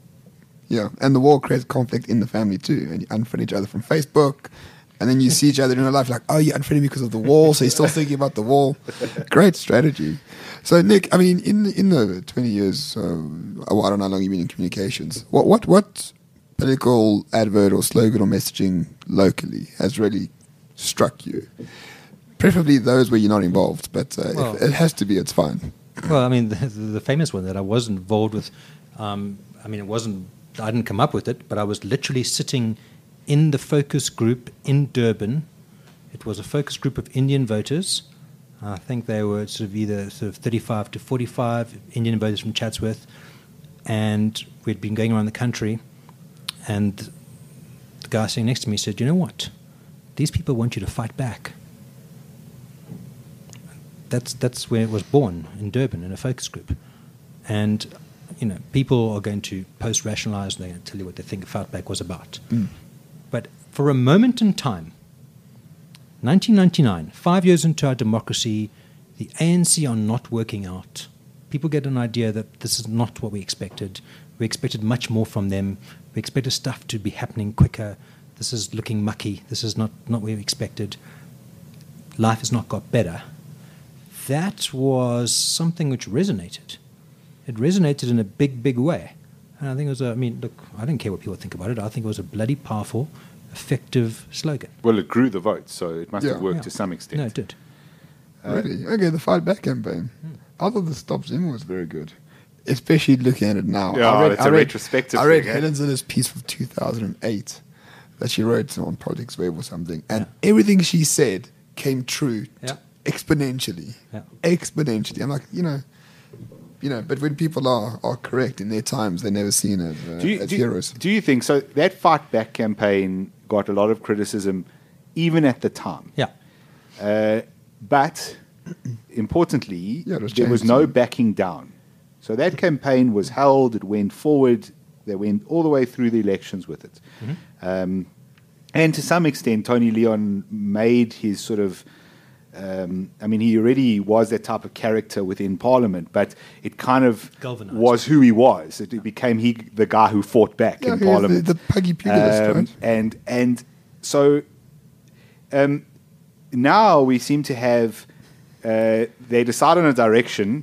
Speaker 3: Yeah, and the war creates conflict in the family too, and you unfriend each other from Facebook. And then you see each other in real life like, oh, you unfriended me because of the wall, so you're still thinking about the wall. Great strategy. So, Nick, I mean, in in the twenty years, uh, I don't know how long you've been in communications, what, what, what political advert or slogan or messaging locally has really struck you? Preferably those where you're not involved, but uh, well, if it has to be, it's fine.
Speaker 4: Well, I mean, the, the famous one that I was involved with, um, I mean, it wasn't, I didn't come up with it, but I was literally sitting in the focus group in Durban. It was a focus group of Indian voters. I think they were sort of either sort of thirty-five to forty-five Indian voters from Chatsworth, and we'd been going around the country, and the guy sitting next to me said, you know what? These people want you to fight back. That's that's where it was born, in Durban, in a focus group. And you know, people are going to post-rationalize, they're going to tell you what they think Foutback was about.
Speaker 3: Mm.
Speaker 4: But for a moment in time, nineteen ninety-nine, five years into our democracy, the A N C are not working out. People get an idea that this is not what we expected. We expected much more from them. We expected stuff to be happening quicker. This is looking mucky. This is not, not what we expected. Life has not got better. That was something which resonated. It resonated in a big, big way. And I think it was a, I mean, look, I don't care what people think about it. I think it was a bloody powerful, effective slogan.
Speaker 2: Well, it grew the vote, so it must
Speaker 3: Yeah.
Speaker 2: have worked
Speaker 4: Yeah.
Speaker 2: to some extent.
Speaker 4: No, it did.
Speaker 3: Really? Okay, the Fight Back campaign. I thought the Stop Zim was very good. Especially looking at it now.
Speaker 2: Yeah,
Speaker 3: I read,
Speaker 2: it's
Speaker 3: I
Speaker 2: a
Speaker 3: read,
Speaker 2: retrospective
Speaker 3: I read
Speaker 2: thing, eh?
Speaker 3: Helen Zille's piece from two thousand eight that she wrote on Politics Web or something. And everything she said came true
Speaker 4: Yeah.
Speaker 3: t- exponentially.
Speaker 4: Yeah.
Speaker 3: Exponentially. I'm like, you know, you know, but when people are, are correct in their times, they're never seen as, uh,
Speaker 2: Do you,
Speaker 3: as
Speaker 2: do, you-
Speaker 3: heroes.
Speaker 2: do you think so? That Fight Back campaign got a lot of criticism, even at the time.
Speaker 4: Yeah.
Speaker 2: Uh, but importantly,
Speaker 3: Yeah, it was
Speaker 2: there was
Speaker 3: changed,
Speaker 2: no
Speaker 3: yeah.
Speaker 2: backing down. So that campaign was held. It went forward. They went all the way through the elections with it. Um, and to some extent, Tony Leon made his sort of. Um, I mean, he already was that type of character within Parliament, but it kind of
Speaker 4: Galvanised.
Speaker 2: was who he was. It became he the guy who fought back
Speaker 3: Yeah,
Speaker 2: in
Speaker 3: he was
Speaker 2: Parliament.
Speaker 3: the, the puggy pugilist,
Speaker 2: Um,
Speaker 3: right?
Speaker 2: and and so um, now we seem to have uh, they decide on a direction.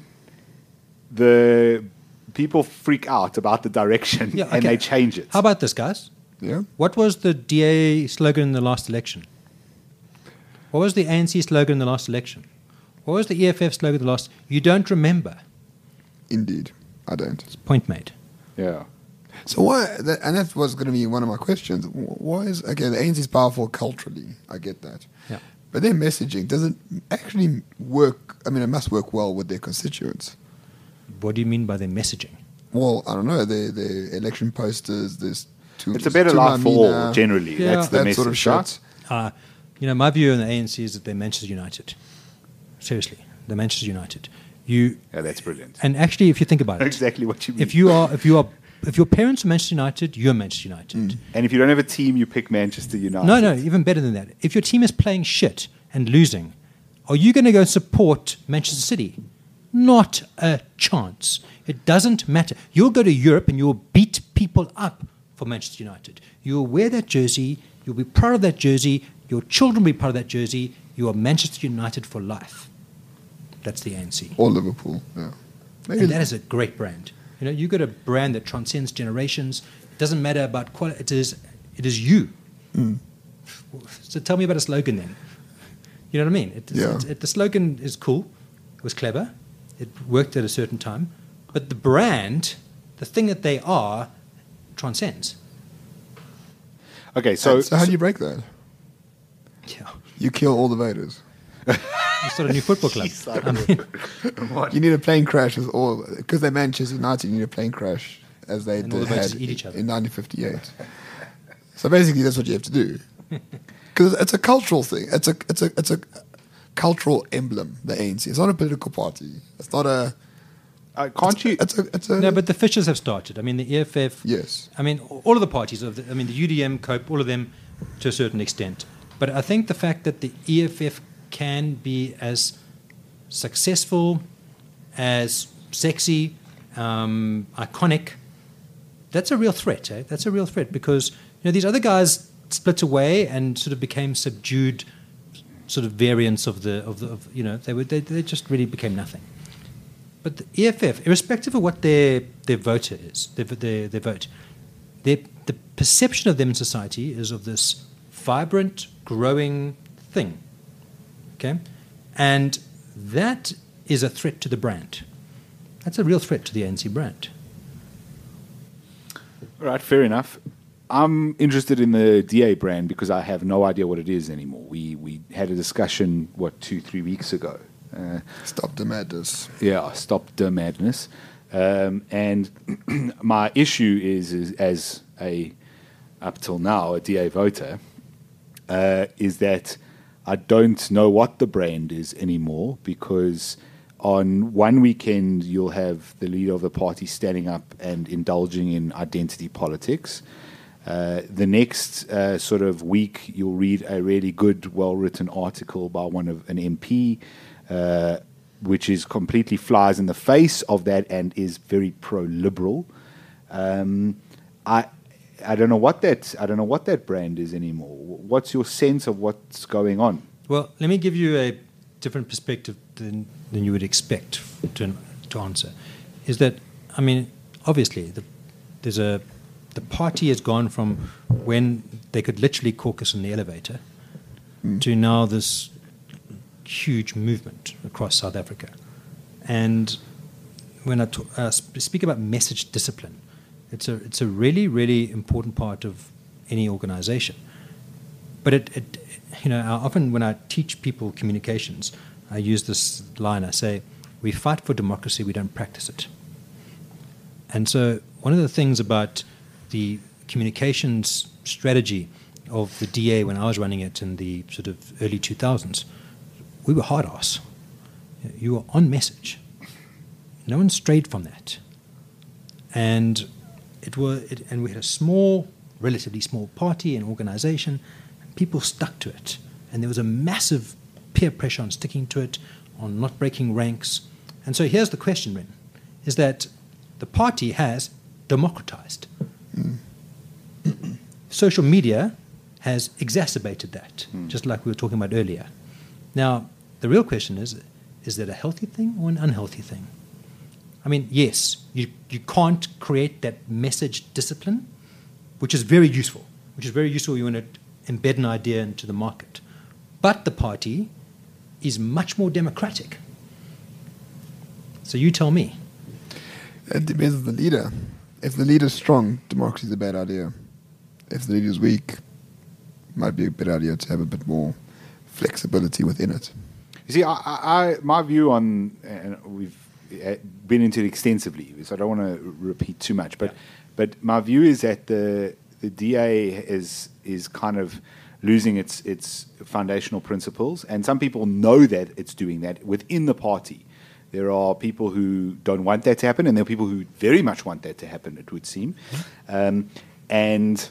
Speaker 2: The people freak out about the direction
Speaker 4: Yeah,
Speaker 2: and
Speaker 4: okay.
Speaker 2: they change it.
Speaker 4: How about this, guys?
Speaker 3: Yeah.
Speaker 4: What was the D A slogan in the last election? What was the A N C slogan in the last election? What was the E F F slogan in the last? You don't remember.
Speaker 3: Indeed. I don't.
Speaker 4: Point made.
Speaker 2: Yeah.
Speaker 3: So why, that, and that was going to be one of my questions. Wh- Why is, okay, the A N C is powerful culturally. I get that.
Speaker 4: Yeah.
Speaker 3: But their messaging, does it actually work? I mean, it must work well with their constituents.
Speaker 4: What do you mean by their messaging?
Speaker 3: Well, I don't know. Their, their election posters, there's two.
Speaker 2: It's a better life for all, generally.
Speaker 4: Yeah.
Speaker 2: That's the
Speaker 3: that
Speaker 2: message,
Speaker 3: sort of
Speaker 2: right?
Speaker 3: shit.
Speaker 4: Uh, you know, my view on the A N C is that they're Manchester United. Seriously, they're Manchester United. You
Speaker 2: Yeah, that's brilliant.
Speaker 4: and actually, if you think about it,
Speaker 2: Exactly what you mean.
Speaker 4: if you are, if you are, if your parents are Manchester United, you're Manchester United.
Speaker 2: and if you don't have a team, you pick Manchester United.
Speaker 4: No, no, even better than that. If your team is playing shit and losing, are you going to go support Manchester City? Not a chance. It doesn't matter. You'll go to Europe and you'll beat people up for Manchester United. You'll wear that jersey. You'll be proud of that jersey. Your children will be proud of that jersey. You are Manchester United for life. That's the A N C.
Speaker 3: Or Liverpool. Yeah. Maybe
Speaker 4: And that is a great brand. You know, you got a brand that transcends generations. It doesn't matter about quality. It is, it is you. So tell me about a slogan then. You know what I mean? It,
Speaker 3: Yeah.
Speaker 4: it, it, the slogan is cool. It was clever. It worked at a certain time. But the brand, the thing that they are, transcends.
Speaker 2: Okay, so,
Speaker 3: so, so how do you break that?
Speaker 4: Yeah.
Speaker 3: You kill all the voters.
Speaker 4: You start a new football club. I mean,
Speaker 3: You need a plane crash with all, because they're Manchester United, you need a plane crash as they
Speaker 4: And all
Speaker 3: did,
Speaker 4: the voters
Speaker 3: had
Speaker 4: eat each other.
Speaker 3: in nineteen fifty-eight. So basically, that's what you have to do. Because it's a cultural thing. It's a it's a it's a cultural emblem. The A N C. It's not a political party. It's not a.
Speaker 2: uh, can't you?
Speaker 3: It's a. It's a.
Speaker 4: no, but the Fishers have started. I mean, the E F F.
Speaker 3: Yes.
Speaker 4: I mean, all of the parties. Of the, I mean, the U D M, COPE, all of them to a certain extent. But I think the fact that the E F F can be as successful, as sexy, um, iconic, that's a real threat. Eh? That's a real threat because you know these other guys split away and sort of became subdued, sort of variants of the of the of, you know they were they, they just really became nothing. But the E F F, irrespective of what their their voter is, their their, their vote, their, the perception of them in society is of this vibrant, growing thing. Okay, and that is a threat to the brand. That's a real threat to the A N C brand.
Speaker 2: All right, fair enough. I'm interested in the D A brand because I have no idea what it is anymore. We we had a discussion, what, two, three weeks ago. Uh,
Speaker 3: Stop the madness.
Speaker 2: yeah, stop the madness. Um, and my issue is, is, as a, up till now, a D A voter, uh, is that I don't know what the brand is anymore because on one weekend, you'll have the leader of the party standing up and indulging in identity politics. Uh, the next uh, sort of week, you'll read a really good, well-written article by one of an M P, uh, which is completely flies in the face of that and is very pro-liberal. Um, I I don't know what that I don't know what that brand is anymore. What's your sense of what's going on?
Speaker 4: Well, let me give you a different perspective than, than you would expect to, to answer. Is that, I mean, obviously, the, there's a the party has gone from when they could literally caucus in the elevator mm. to now this huge movement across South Africa. And when I talk, uh, speak about message discipline, it's a it's a really, really important part of any organization. But it, it you know, I often when I teach people communications, I use this line. I say, we fight for democracy, we don't practice it. And so one of the things about the communications strategy of the D A when I was running it in the sort of early two thousands, we were hard ass. You were on message. No one strayed from that. And it was, it, and we had a small, relatively small party and organization, and people stuck to it. And there was a massive peer pressure on sticking to it, on not breaking ranks. And so here's the question, Ren, is that the party has democratized. Mm. Social media has exacerbated that, mm. just like we were talking about earlier. Now, the real question is, is that a healthy thing or an unhealthy thing? I mean, yes, you, you can't create that message discipline, which is very useful, which is very useful when you want to embed an idea into the market. But the party is much more democratic. So you tell me.
Speaker 3: It depends on the leader. If the leader's strong, democracy is a bad idea. If the leader's weak, it might be a better idea to have a bit more flexibility within it.
Speaker 2: You see, I, I, my view on, and we've been into it extensively, so I don't want to repeat too much, but yeah. but my view is that the the D A is is kind of losing its its foundational principles, and some people know that it's doing that within the party. There are people who don't want that to happen, and there are people who very much want that to happen, it would seem. Um, and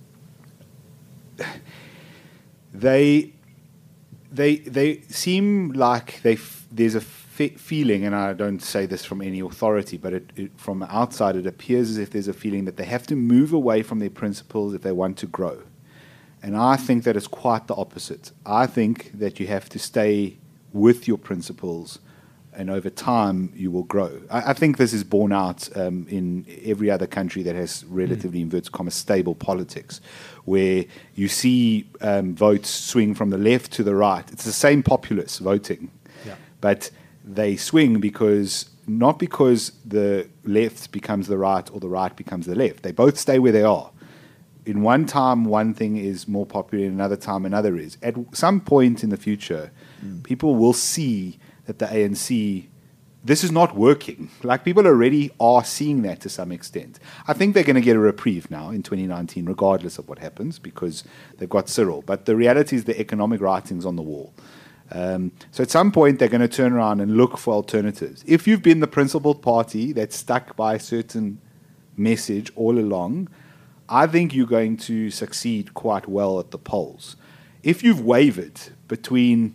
Speaker 2: they they they seem like they f- there's a fe- feeling, and I don't say this from any authority, but it, it, from outside it appears as if there's a feeling that they have to move away from their principles if they want to grow. And I think that it's quite the opposite. I think that you have to stay with your principles, and over time you will grow. I, I think this is borne out um, in every other country that has relatively, mm. inverted commas, stable politics, where you see um, votes swing from the left to the right. It's the same populace voting, yeah. but they swing because not because the left becomes the right or the right becomes the left. They both stay where they are. In one time, one thing is more popular, in another time, another is. At some point in the future, mm. people will see that the A N C, this is not working. Like, people already are seeing that to some extent. I think they're going to get a reprieve now in twenty nineteen, regardless of what happens, because they've got Cyril. But the reality is the economic writing's on the wall. Um, so at some point, they're going to turn around and look for alternatives. If you've been the principled party that's stuck by a certain message all along, I think you're going to succeed quite well at the polls. If you've wavered between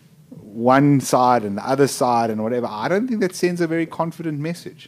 Speaker 2: one side and the other side and whatever, I don't think that sends a very confident message.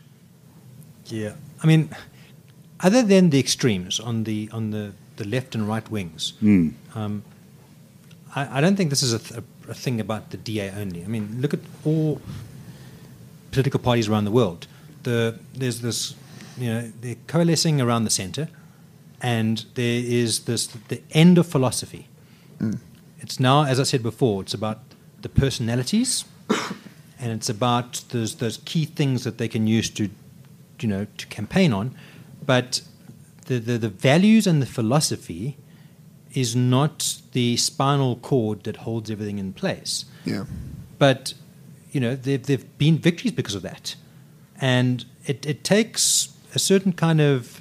Speaker 4: Yeah, I mean, other than the extremes on the on the, the left and right wings, mm. um, I, I don't think this is a, th- a thing about the D A only. I mean, look at all political parties around the world. The there's this, you know, they're coalescing around the center, and there is this the end of philosophy. Mm. It's now, as I said before, it's about the personalities, and it's about those those key things that they can use to, you know, to campaign on, but the, the, the values and the philosophy is not the spinal cord that holds everything in place.
Speaker 3: Yeah.
Speaker 4: But, you know, there there've been victories because of that, and it it takes a certain kind of,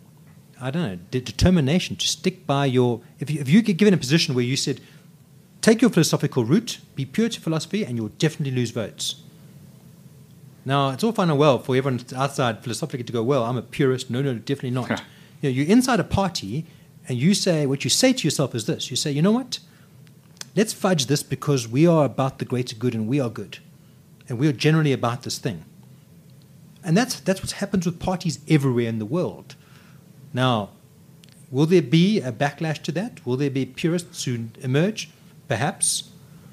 Speaker 4: I don't know, de- determination to stick by your. If you if you get given a position where you said, take your philosophical route, be pure to philosophy, and you'll definitely lose votes. Now, it's all fine and well for everyone outside philosophically to go, well, I'm a purist. No, no, definitely not. You know, you're inside a party and you say, what you say to yourself is this. You say, you know what? Let's fudge this because we are about the greater good and we are good. And we are generally about this thing. And that's, that's what happens with parties everywhere in the world. Now, will there be a backlash to that? Will there be purists who emerge? Perhaps.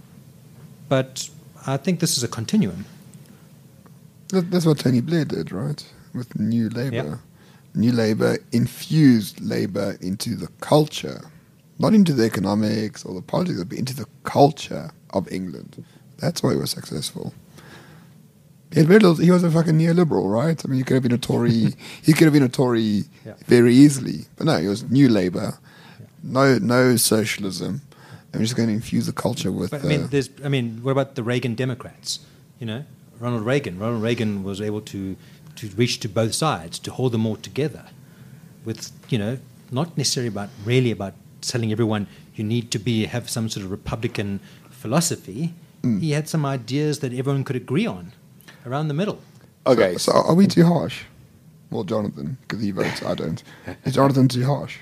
Speaker 4: But I think this is a continuum.
Speaker 3: That, that's what Tony Blair did, right? With New Labour.
Speaker 4: Yep.
Speaker 3: New Labour infused Labour into the culture, not into the economics or the politics, but into the culture of England. That's why he was successful. He, had very little, he was a fucking neoliberal, right? I mean, he could have been a Tory. He could have been a Tory
Speaker 4: yeah.
Speaker 3: very easily, but no, he was New Labour. Yeah. No, no socialism. And we're just going to infuse the culture with.
Speaker 4: But I mean,
Speaker 3: uh,
Speaker 4: there's. I mean, what about the Reagan Democrats? You know, Ronald Reagan. Ronald Reagan was able to to reach to both sides, to hold them all together, with you know, not necessarily about really about telling everyone you need to be have some sort of Republican philosophy. Mm. He had some ideas that everyone could agree on, around the middle.
Speaker 2: Okay.
Speaker 3: So, so are we too harsh? Well, Jonathan, because he votes, I don't. Is Jonathan too harsh?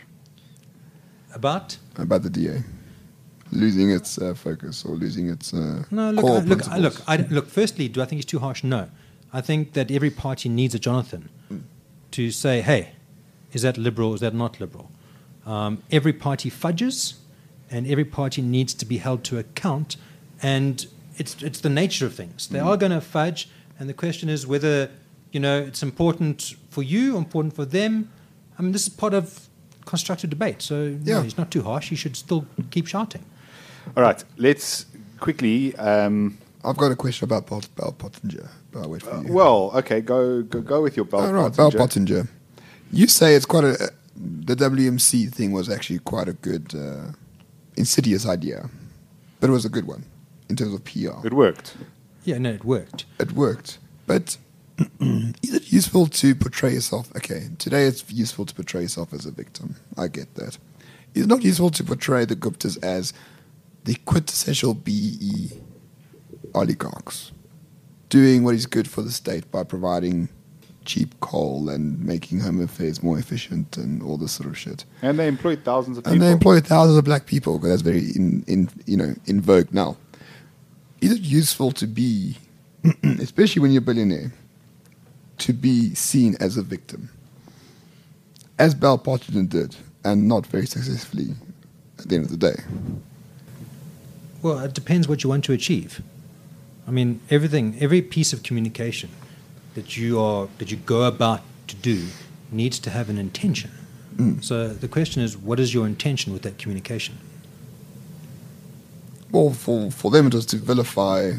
Speaker 4: About?
Speaker 3: About the D A. Losing its uh, focus or losing its uh,
Speaker 4: no, look,
Speaker 3: core
Speaker 4: I, look,
Speaker 3: principles.
Speaker 4: I, look, I, look. Firstly, do I think he's too harsh? No, I think that every party needs a Jonathan mm. to say, "Hey, is that liberal? Is that not liberal?" Um, every party fudges, and every party needs to be held to account. And it's it's the nature of things. They mm. are going to fudge, and the question is whether you know it's important for you, important for them. I mean, this is part of constructive debate. So
Speaker 3: yeah.
Speaker 4: no, he's not too harsh. He should still keep shouting.
Speaker 2: All right, let's quickly. Um,
Speaker 3: I've got a question about Bell, Bell Pottinger. But I'll wait for
Speaker 2: uh,
Speaker 3: you.
Speaker 2: well, okay, go go, go with your Bell
Speaker 3: oh, right,
Speaker 2: Pottinger.
Speaker 3: Bell Pottinger. You say it's quite a. The W M C thing was actually quite a good, uh, insidious idea, but it was a good one in terms of P R.
Speaker 2: It worked.
Speaker 4: Yeah, no, it worked.
Speaker 3: It worked, but is it useful to portray yourself? Okay, today it's useful to portray yourself as a victim. I get that. It's not useful to portray the Guptas as the quintessential B E oligarchs, doing what is good for the state by providing cheap coal and making home affairs more efficient and all this sort of shit.
Speaker 2: And they employed thousands of people.
Speaker 3: And they employ thousands of black people because that's very in, in you know in vogue now. Is it useful to be, especially when you're a billionaire, to be seen as a victim, as Bell Pottinger did, and not very successfully at the end of the day?
Speaker 4: Well, it depends what you want to achieve. I mean, everything, every piece of communication that you are that you go about to do needs to have an intention. Mm. So the question is, what is your intention with that communication?
Speaker 3: Well, for for them it was to vilify.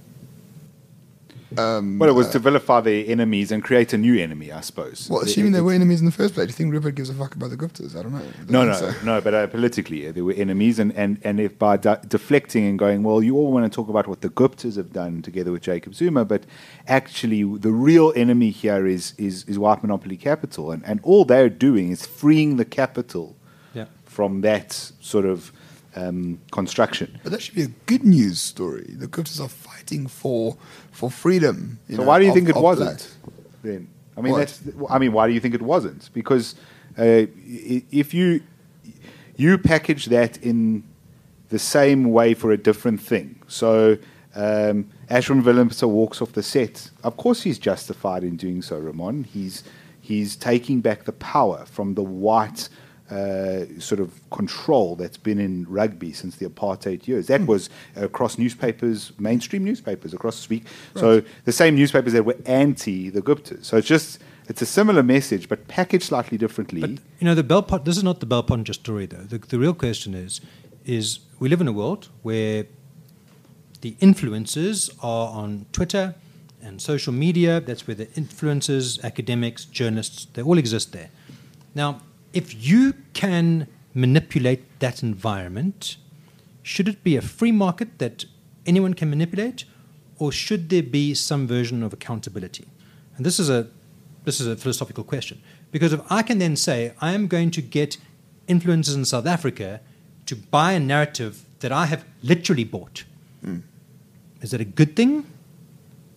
Speaker 3: Um,
Speaker 2: well, it was
Speaker 3: uh,
Speaker 2: to vilify their enemies and create a new enemy, I suppose.
Speaker 3: Well, assuming they were enemies in the first place, do you think Rupert gives a fuck about the Guptas? I don't know. I
Speaker 2: No,
Speaker 3: don't
Speaker 2: no,
Speaker 3: think so.
Speaker 2: no. But uh, politically, uh, they were enemies, and, and, and if by de- deflecting and going, well, you all want to talk about what the Guptas have done together with Jacob Zuma, but actually, the real enemy here is is, is white monopoly capital, and, and all they're doing is freeing the capital
Speaker 4: yeah.
Speaker 2: from that sort of um, construction.
Speaker 3: But that should be a good news story. The Guptas are fighting for for freedom. You
Speaker 2: So
Speaker 3: know,
Speaker 2: why do you
Speaker 3: of-
Speaker 2: think it
Speaker 3: of
Speaker 2: wasn't?
Speaker 3: blacks.
Speaker 2: Then I mean,
Speaker 3: What?
Speaker 2: that's. I mean, why do you think it wasn't? Because uh, i- if you you package that in the same way for a different thing, so um, Ashwin Willemse walks off the set. Of course, he's justified in doing so, Ramon. He's he's taking back the power from the white. Uh, sort of control that's been in rugby since the apartheid years. That mm. was across newspapers, mainstream newspapers across the week. Right. So the same newspapers that were anti the Guptas. So it's just it's a similar message, but packaged slightly differently.
Speaker 4: But you know, the Bell Pot. This is not the Bell Pottinger story, though. The, the real question is: is we live in a world where the influencers are on Twitter and social media. That's where the influencers, academics, journalists, they all exist there. Now, if you can manipulate that environment, should it be a free market that anyone can manipulate, or should there be some version of accountability? And this is a this is a philosophical question. Because if I can then say, I am going to get influencers in South Africa to buy a narrative that I have literally bought, mm. is that a good thing?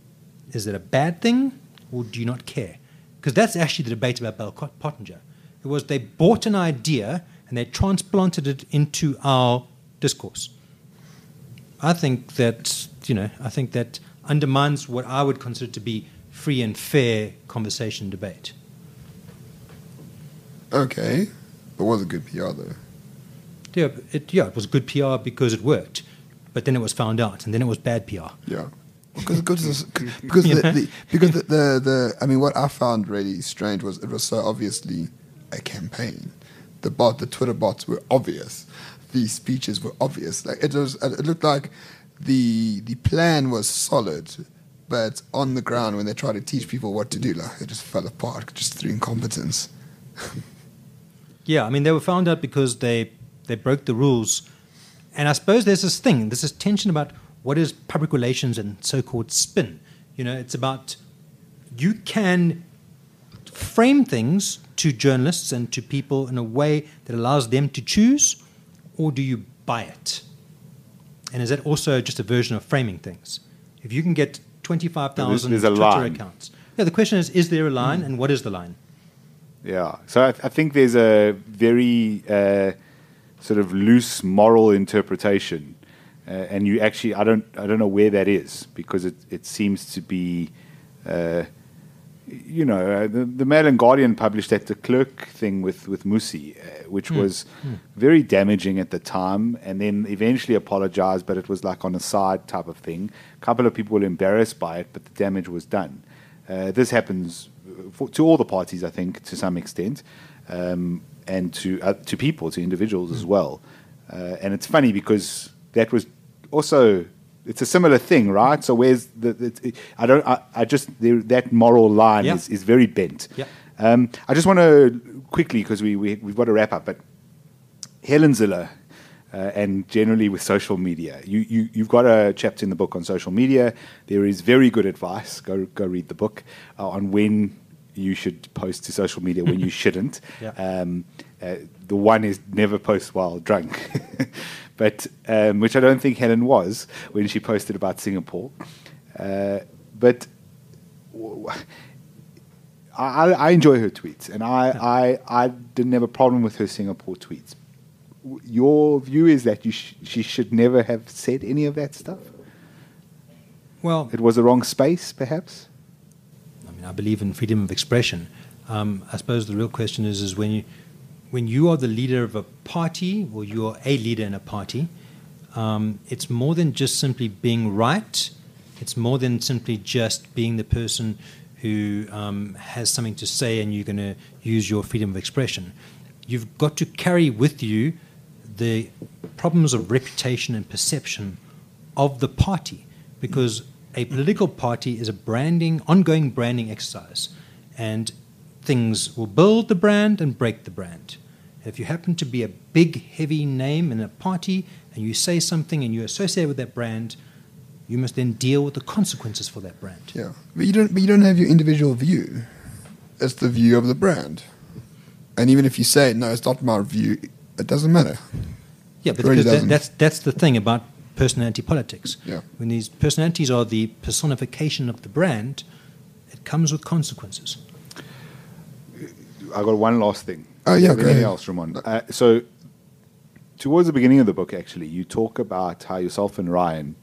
Speaker 4: Is it a bad thing, or do you not care? Because that's actually the debate about Bell Pottinger. It was they bought an idea and they transplanted it into our discourse. I think that, you know, I think that undermines what I would consider to be free and fair conversation debate.
Speaker 3: Okay, but was it good P R though?
Speaker 4: Yeah, it, yeah, it was good P R because it worked, but then it was found out, and then it was bad P R.
Speaker 3: Yeah. Because, because, because, the, the, because the, the, the, I mean, what I found really strange was it was so obviously a campaign. The bot, the Twitter bots were obvious. The speeches were obvious. Like it was, it looked like the the plan was solid, but on the ground when they tried to teach people what to do, like it just fell apart just through incompetence.
Speaker 4: Yeah, I mean, they were found out because they they broke the rules, and I suppose there's this thing, there's this tension about what is public relations and so-called spin. You know, it's about you can frame things to journalists and to people in a way that allows them to choose, or do you buy it? And is that also just a version of framing things? If you can get twenty-five thousand
Speaker 2: There's- there's a
Speaker 4: Twitter
Speaker 2: line.
Speaker 4: accounts. Yeah, the question is, is there a line, and what is the line?
Speaker 2: Yeah. So I, th- I think there's a very uh, sort of loose moral interpretation, uh, and you actually I don't I don't know where that is, because it it seems to be, uh, you know, uh, the, the Mail and Guardian published that de Klerk thing with with Musi, uh, which was very damaging at the time, and then eventually apologized, but it was like on a side type of thing. A couple of people were embarrassed by it, but the damage was done. Uh, this happens for, to all the parties, I think, to some extent, um, and to uh, to people, to individuals as well. Uh, and it's funny because that was also it's a similar thing, right? So where's the? the it, I don't. I, I just there, that moral line
Speaker 4: Yeah.
Speaker 2: is, is very bent.
Speaker 4: Yeah.
Speaker 2: Um, I just want to quickly, because we, we we've got to wrap up, but Helen Ziller. Uh, and generally with social media. You, you, you've got a chapter in the book on social media. There is very good advice. Go go read the book uh, on when you should post to social media, when you shouldn't.
Speaker 4: Yeah.
Speaker 2: Um, uh, the one is never post while drunk, but um, which I don't think Helen was when she posted about Singapore. Uh, but w- I, I enjoy her tweets, and I, I, I didn't have a problem with her Singapore tweets. Your view is that you sh- she should never have said any of that stuff?
Speaker 4: Well,
Speaker 2: It was the wrong space, perhaps?
Speaker 4: I mean, I believe in freedom of expression. Um, I suppose the real question is, is when you, when you are the leader of a party, or you are a leader in a party, um, it's more than just simply being right. It's more than simply just being the person who um, has something to say and you're going to use your freedom of expression. You've got to carry with you the problems of reputation and perception of the party, because a political party is a branding, ongoing branding exercise, and things will build the brand and break the brand. If you happen to be a big, heavy name in a party and you say something and you associate with that brand, you must then deal with the consequences for that brand.
Speaker 3: Yeah, but you don't. But you don't have your individual view. It's the view of the brand. And even if you say no, it's not my view, it doesn't matter.
Speaker 4: Yeah, but
Speaker 3: It really
Speaker 4: because that,
Speaker 3: doesn't.
Speaker 4: that's that's the thing about personality politics.
Speaker 3: Yeah.
Speaker 4: When these personalities are the personification of the brand, it comes with consequences.
Speaker 2: I got one last thing.
Speaker 3: Oh, yeah,
Speaker 2: Have
Speaker 3: go
Speaker 2: anything
Speaker 3: ahead.
Speaker 2: else, Ramon? Uh, so, towards the beginning of the book, actually, you talk about how yourself and Ryan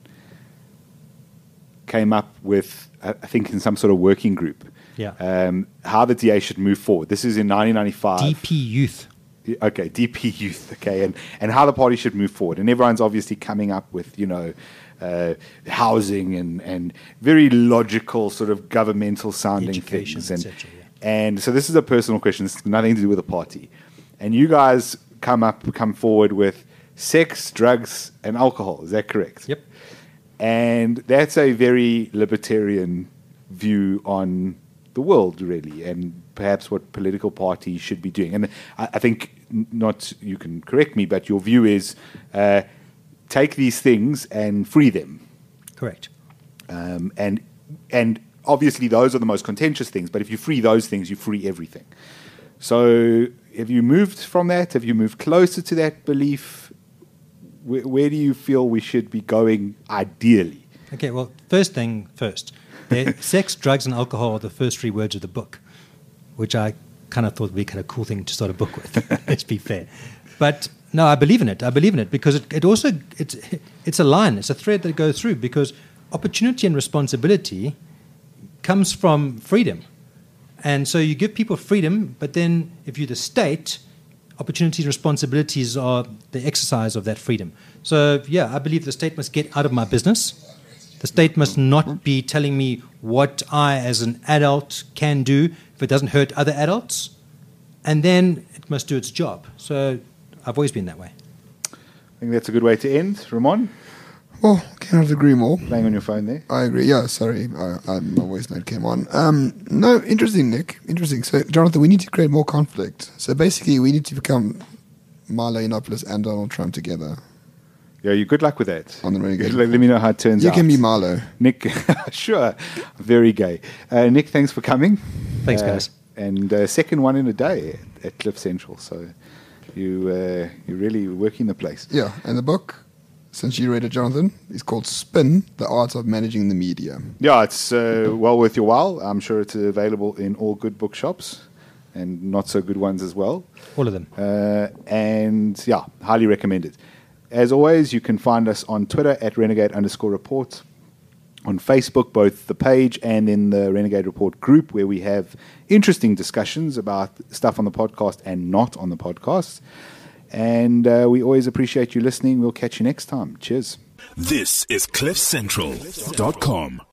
Speaker 2: came up with, I I think, in some sort of working group,
Speaker 4: Yeah.
Speaker 2: um, how the D A should move forward. This is in nineteen ninety-five.
Speaker 4: D P Youth.
Speaker 2: Okay, D P Youth, okay, and, and how the party should move forward. And everyone's obviously coming up with, you know, uh, housing and, and very logical sort of governmental sounding
Speaker 4: Education,
Speaker 2: things. And,
Speaker 4: et cetera, yeah.
Speaker 2: and so this is a personal question. This has nothing to do with the party. And you guys come up, come forward with sex, drugs, and alcohol. Is that correct?
Speaker 4: Yep.
Speaker 2: And that's a very libertarian view on the world, really, and perhaps what political parties should be doing. And I, I think, n- not you can correct me, but your view is uh, take these things and free them.
Speaker 4: Correct.
Speaker 2: Um, and and obviously those are the most contentious things, but if you free those things, you free everything. So have you moved from that? Have you moved closer to that belief? Where, where do you feel we should be going ideally?
Speaker 4: Okay, well, first thing first. They're- Sex, drugs, and alcohol are the first three words of the book, which I kind of thought would be kind of cool thing to start a book with. Let's be fair. But no, I believe in it. I believe in it because it, it also it's it's a line, it's a thread that goes through because opportunity and responsibility comes from freedom, and so you give people freedom. But then, if you're the state, opportunities and responsibilities are the exercise of that freedom. So yeah, I believe the state must get out of my business. The state must not be telling me what I, as an adult, can do if it doesn't hurt other adults, and then it must do its job. So I've always been that way.
Speaker 2: I think that's a good way to end. Ramon,
Speaker 3: Well, cannot agree more.
Speaker 2: playing on your phone there.
Speaker 3: I agree. Yeah, sorry, I, I, my voice note came on. Um, no, interesting, Nick. Interesting. So, Jonathan, we need to create more conflict. So basically, we need to become Milo Yiannopoulos and Donald Trump together.
Speaker 2: Yeah, you good luck with that.
Speaker 3: On the Renegade
Speaker 2: Let, let me know how it turns
Speaker 3: You
Speaker 2: out.
Speaker 3: can be Milo.
Speaker 2: Nick, sure, very gay. Uh, Nick, thanks for coming.
Speaker 4: Thanks,
Speaker 2: Uh,
Speaker 4: guys.
Speaker 2: And uh, second one in a day at, at Cliff Central. So you uh, you're really working the place.
Speaker 3: Yeah, and the book, since you read it, Jonathan, is called Spin: The Art of Managing the Media.
Speaker 2: Yeah, it's uh, well worth your while. I'm sure it's available in all good bookshops and not so good ones as well.
Speaker 4: All of them.
Speaker 2: Uh, and yeah, highly recommend it. As always, you can find us on Twitter at Renegade underscore report, on Facebook, both the page and in the Renegade Report group, where we have interesting discussions about stuff on the podcast and not on the podcast. And uh, we always appreciate you listening. We'll catch you next time. Cheers.
Speaker 1: This is cliff central dot com.